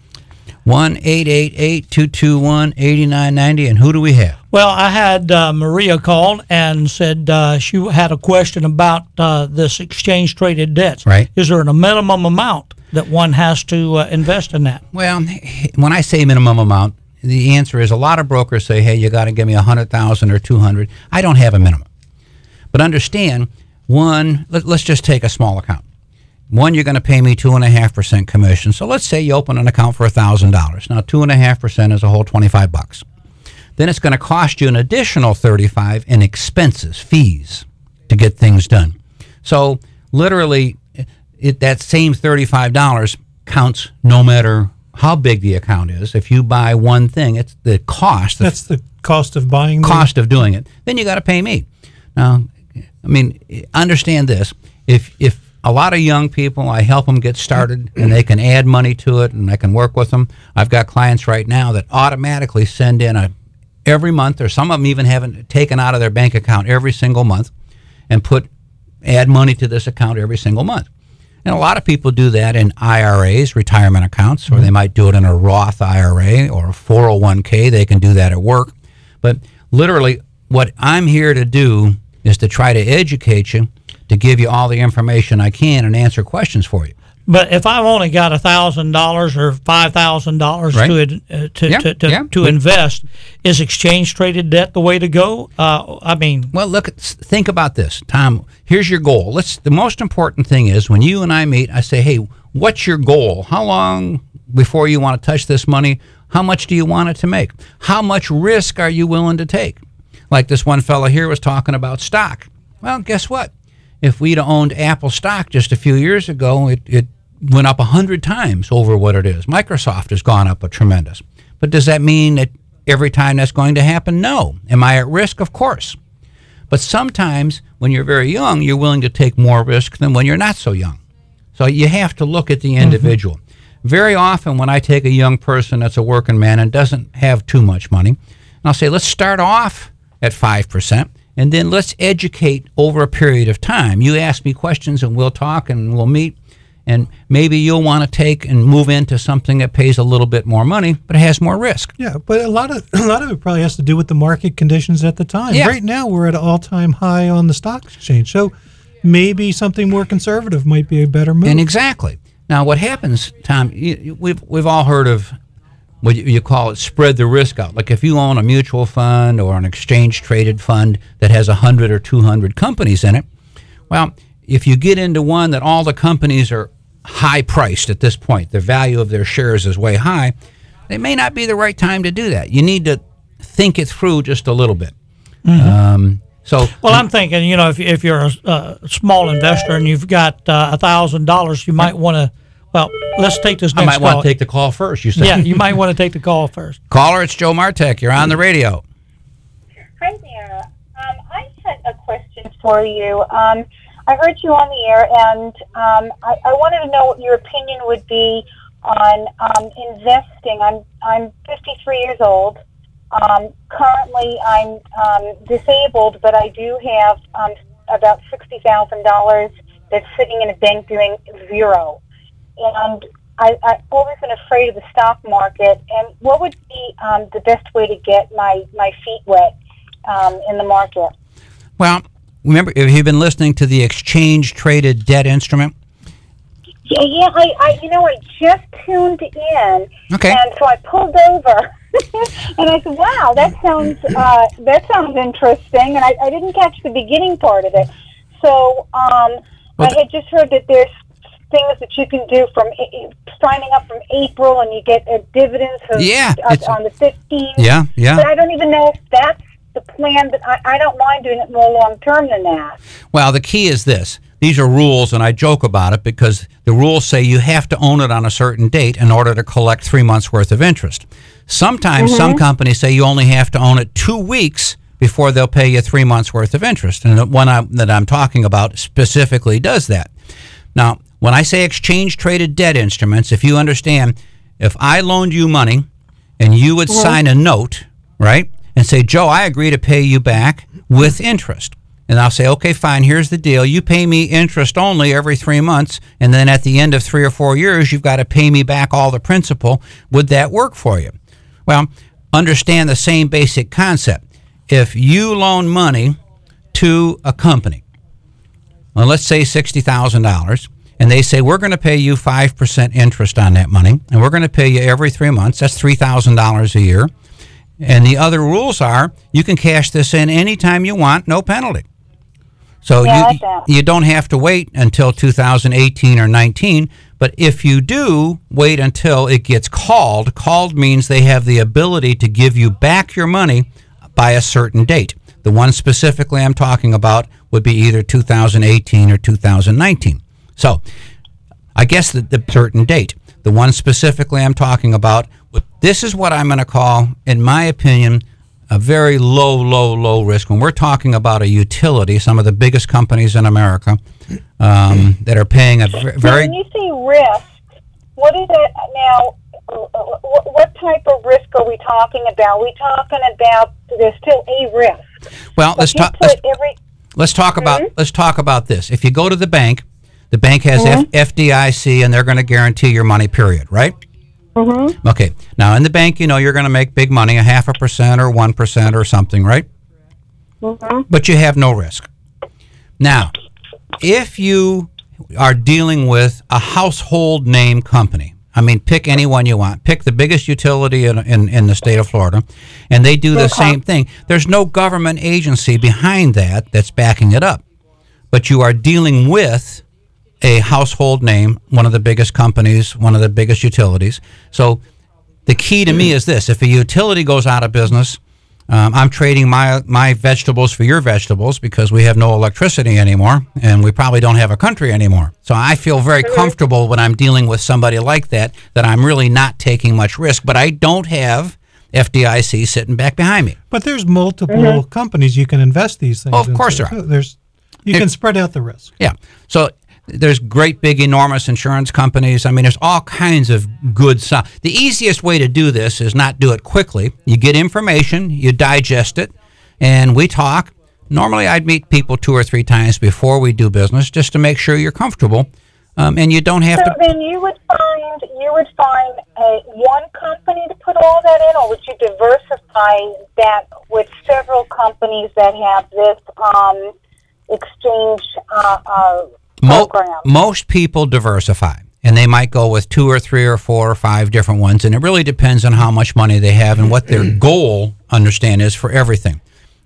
one eight eight eight, two two one, eight nine nine zero. And who do we have? Well, I had uh, Maria called and said uh, she had a question about uh, this exchange-traded debts. Right. Is there a minimum amount that one has to uh, invest in that? Well, when I say minimum amount, the answer is a lot of brokers say, hey, you got to give me one hundred thousand dollars or two hundred thousand dollars. I don't have a minimum. But understand, one, let, let's just take a small account. One, you're going to pay me two point five percent commission. So let's say you open an account for one thousand dollars. Now, two point five percent is a whole twenty-five bucks. Then it's going to cost you an additional thirty-five in expenses, fees, to get things done. So literally, it, that same thirty-five dollars counts no matter how big the account is. If you buy one thing, it's the cost. That's the cost of buying the- cost of doing it. Then you got to pay me. Now, I mean, understand this. If if a lot of young people, I help them get started, and they can add money to it, and I can work with them. I've got clients right now that automatically send in a every month, or some of them even haven't taken out of their bank account every single month, and put add money to this account every single month. And a lot of people do that in I R As, retirement accounts, or they might do it in a Roth I R A or a four oh one k. They can do that at work. But literally, what I'm here to do is to try to educate you, to give you all the information I can and answer questions for you. But if I've only got a thousand dollars or five thousand dollars Right. to ad- uh, to Yeah, to, to, yeah. to invest, is exchange traded debt the way to go? Uh, I mean, well, look, at, think about this, Tom. Here's your goal. Let's. The most important thing is when you and I meet, I say, "Hey, what's your goal? How long before you want to touch this money? How much do you want it to make? How much risk are you willing to take?" Like this one fellow here was talking about stock. Well, guess what? If we'd owned Apple stock just a few years ago, it, it went up a hundred times over what it is. Microsoft has gone up a tremendous. But does that mean that every time that's going to happen? No. Am I at risk? Of course. But sometimes when you're very young, you're willing to take more risk than when you're not so young. So you have to look at the individual. Mm-hmm. Very often when I take a young person that's a working man and doesn't have too much money, and I'll say, let's start off at five percent. And then let's educate over a period of time. You ask me questions and we'll talk and we'll meet. And maybe you'll want to take and move into something that pays a little bit more money, but it has more risk. Yeah, but a lot of a lot of it probably has to do with the market conditions at the time. Yeah. Right now, we're at an all-time high on the stock exchange, so maybe something more conservative might be a better move. And exactly. Now, what happens, Tom? You, you- we've we've all heard of what you, you call it, spread the risk out. Like if you own a mutual fund or an exchange-traded fund that has a hundred or two hundred companies in it, Well, if you get into one that all the companies are high priced at this point, the value of their shares is way high, it may not be the right time to do that. You need to think it through just a little bit. Mm-hmm. Um, so, well, I'm thinking, you know, if if you're a, a small investor and you've got a uh, thousand dollars, you might want to. Well, let's take this next call. I might call. want to take the call first. You said, yeah, you might want to take the call first. Caller, it's Joe Martek. You're on the radio. Hi there. Um, I had a question for you. Um, I heard you on the air, and um, I, I wanted to know what your opinion would be on um, investing. I'm I'm fifty-three years old. Um, currently, I'm um, disabled, but I do have um, about sixty thousand dollars that's sitting in a bank doing zero. And I, I've always been afraid of the stock market. And what would be um, the best way to get my, my feet wet um, in the market? Well, remember, have you been listening to the exchange-traded debt instrument? Yeah, yeah. I, I, you know, I just tuned in, okay. And so I pulled over, and I said, "Wow, that sounds uh, that sounds interesting." And I, I didn't catch the beginning part of it. So um, well, I had just heard that there's things that you can do from signing up from April, and you get a dividends of, yeah, uh, on the fifteenth. Yeah, yeah. But I don't even know if that's the plan. But I, I don't mind doing it more long term than that. Well, the key is this. These are rules, and I joke about it because the rules say you have to own it on a certain date in order to collect three months' worth of interest. Sometimes mm-hmm. some companies say you only have to own it two weeks before they'll pay you three months' worth of interest. And the one I, that I'm talking about specifically does that. Now, when I say exchange-traded debt instruments, if you understand, if I loaned you money and you would mm-hmm. sign a note, right, and say, Joe, I agree to pay you back with interest. And I'll say, okay, fine, here's the deal. You pay me interest only every three months, and then at the end of three or four years, you've got to pay me back all the principal. Would that work for you? Well, understand the same basic concept. If you loan money to a company, well, let's say sixty thousand dollars, and they say, we're going to pay you five percent interest on that money, and we're going to pay you every three months. That's three thousand dollars a year. And the other rules are you can cash this in anytime you want, no penalty. So yeah, you like you don't have to wait until two thousand eighteen or nineteen, but if you do wait until it gets called, called means they have the ability to give you back your money by a certain date. The one specifically I'm talking about would be either two thousand eighteen or two thousand nineteen. So I guess the, the certain date. The one specifically I'm talking about, this is what I'm going to call, in my opinion, a very low, low, low risk. When we're talking about a utility, some of the biggest companies in America um, that are paying a very... Now, when you say risk, what is it now? What type of risk are we talking about? Are we talking about there's still a risk? Well, let's talk. Let's, every, let's talk mm-hmm. about. Let's talk about this. If you go to the bank, the bank has mm-hmm. F- FDIC, and they're going to guarantee your money. Period. Right? Mm-hmm. Okay. Now, in the bank, you know you're going to make big money, a half a percent or one percent or something, right? Mm-hmm. But you have no risk. Now, if you are dealing with a household name company, I mean, pick any one you want. Pick the biggest utility in, in, in the state of Florida, and they do the okay. same thing. There's no government agency behind that that's backing it up. But you are dealing with a household name, one of the biggest companies, one of the biggest utilities. So the key to me is this. If a utility goes out of business, um, I'm trading my my vegetables for your vegetables because we have no electricity anymore, and we probably don't have a country anymore. So I feel very comfortable when I'm dealing with somebody like that, that I'm really not taking much risk, but I don't have F D I C sitting back behind me. But there's multiple mm-hmm. companies you can invest these things in. Oh, of course into. there are. There's, you it, can spread out the risk. Yeah. So there's great, big, enormous insurance companies. I mean, there's all kinds of good stuff. The easiest way to do this is not do it quickly. You get information, you digest it, and we talk. Normally, I'd meet people two or three times before we do business just to make sure you're comfortable, um, and you don't have so to... So then you would find you would find a, one company to put all that in, or would you diversify that with several companies that have this um, exchange uh, uh Mo- most people diversify, and they might go with two or three or four or five different ones, and it really depends on how much money they have and what their goal, understand, is for everything.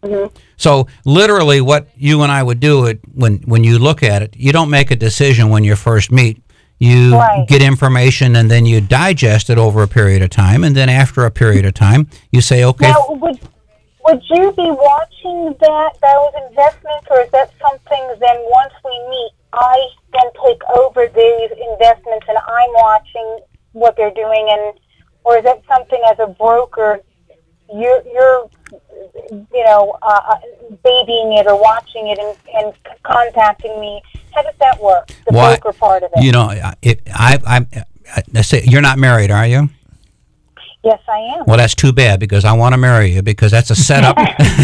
Mm-hmm. So literally what you and I would do it when, when you look at it, you don't make a decision when you first meet. You Right. get information and then you digest it over a period of time. And then after a period of time, you say, okay. Now, would would you be watching that those investments, or is that something then once we meet, I then take over these investments and I'm watching what they're doing, and or is that something as a broker you're you're you know uh, babying it or watching it and, and contacting me? How does that work? The Why- broker part of it. You know, it, I, I, I say you're not married, are you? Yes, I am. Well, that's too bad because I want to marry you because that's a setup.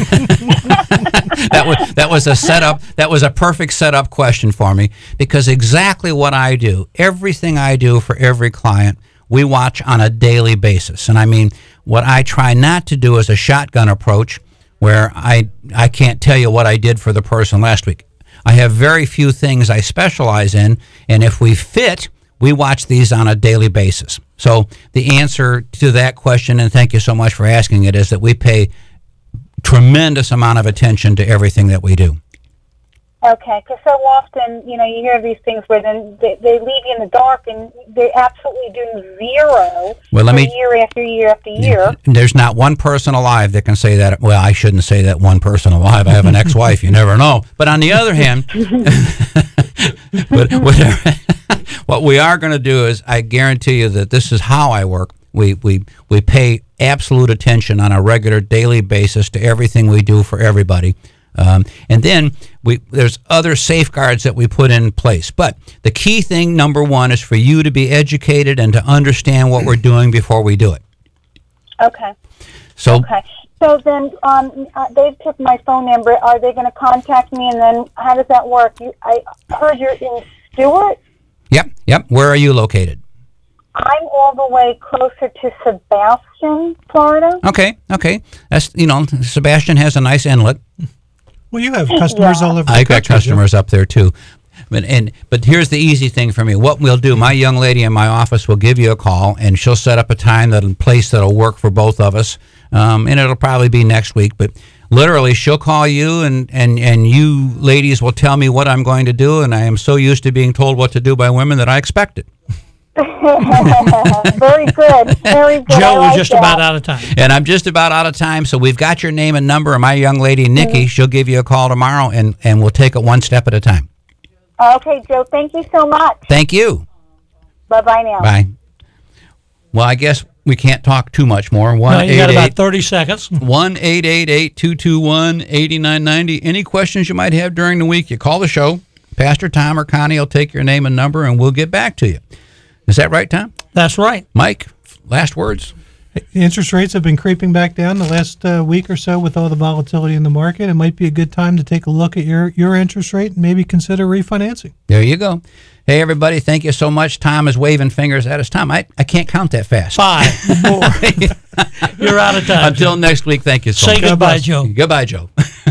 that was that was a setup. That was a perfect setup question for me because exactly what I do, everything I do for every client, we watch on a daily basis. And I mean, what I try not to do is a shotgun approach where I I can't tell you what I did for the person last week. I have very few things I specialize in, and if we fit, we watch these on a daily basis. So the answer to that question, and thank you so much for asking it, is that we pay tremendous amount of attention to everything that we do. Okay, because so often, you know, you hear these things where then they, they leave you in the dark and they're absolutely doing zero Well, let for me- year after year after year. There's not one person alive that can say that. Well, I shouldn't say that one person alive. I have an ex-wife. You never know. But on the other hand, but whatever, what we are going to do is, I guarantee you that this is how I work. We, we, we pay absolute attention on a regular daily basis to everything we do for everybody. Um, and then we there's other safeguards that we put in place. But the key thing, number one, is for you to be educated and to understand what we're doing before we do it. Okay. So Okay. So then um, uh, they took my phone number. Are they going to contact me, and then how does that work? You, I heard you're in Stewart. Yep, yep. Where are you located? I'm all the way closer to Sebastian, Florida. Okay, okay. That's, you know, Sebastian has a nice inlet. Well, you have customers all over the I got country, customers up there too. But and but here's the easy thing for me. What we'll do, my young lady in my office will give you a call, and she'll set up a time that place that'll work for both of us. Um, and it'll probably be next week. But literally, she'll call you, and, and, and you ladies will tell me what I'm going to do. And I am so used to being told what to do by women that I expect it. Very good. Very good. Joe, I we're like just that. about out of time. And I'm just about out of time, so we've got your name and number. And my young lady, Nikki, Mm-hmm. she'll give you a call tomorrow, and, and we'll take it one step at a time. Okay, Joe. Thank you so much. Thank you. Bye bye now. Bye. Well, I guess we can't talk too much more. No, you got about thirty seconds. one eight eight eight, two two one, eight nine nine zero. Any questions you might have during the week, you call the show. Pastor Tom or Connie will take your name and number, and we'll get back to you. Is that right, Tom? That's right. Mike, last words? Interest rates have been creeping back down the last uh, week or so with all the volatility in the market. It might be a good time to take a look at your, your interest rate and maybe consider refinancing. There you go. Hey, everybody, thank you so much. Tom is waving fingers at us. Tom, I, I can't count that fast. Five, four. You're out of time. Until next week, thank you so Say much. goodbye, Joe. Goodbye, Joe.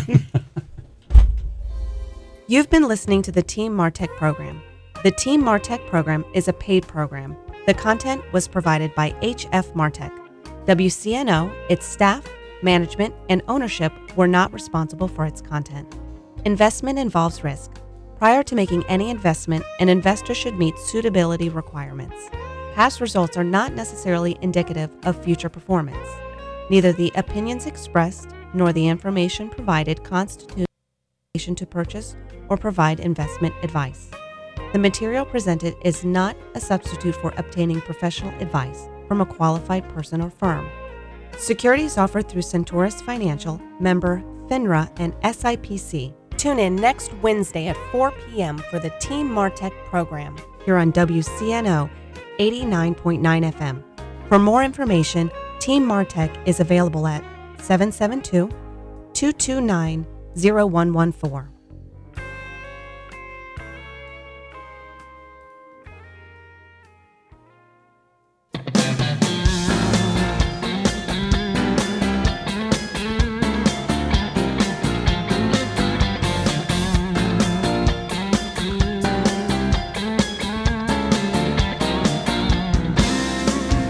You've been listening to the Team Martech program. The Team Martech program is a paid program. The content was provided by H F Martech. W C N O, its staff, management, and ownership were not responsible for its content. Investment involves risk. Prior to making any investment, an investor should meet suitability requirements. Past results are not necessarily indicative of future performance. Neither the opinions expressed nor the information provided constitute to purchase or provide investment advice. The material presented is not a substitute for obtaining professional advice from a qualified person or firm. Securities offered through Centaurus Financial, member FINRA and S I P C. Tune in next Wednesday at four p.m. for the Team Martech program here on W C N O eighty-nine point nine F M. For more information, Team Martech is available at seven seven two, two two nine, zero one one four.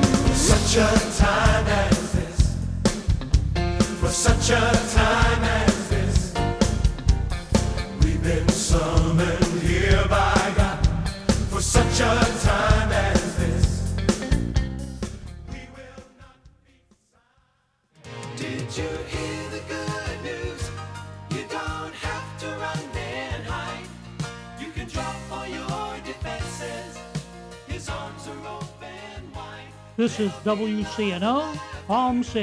Such a time as this, for such a time as Did you hear the good news? You don't have to run and hide. You can drop for your defenses. His arms are open wide. This is W C N O, Palm City.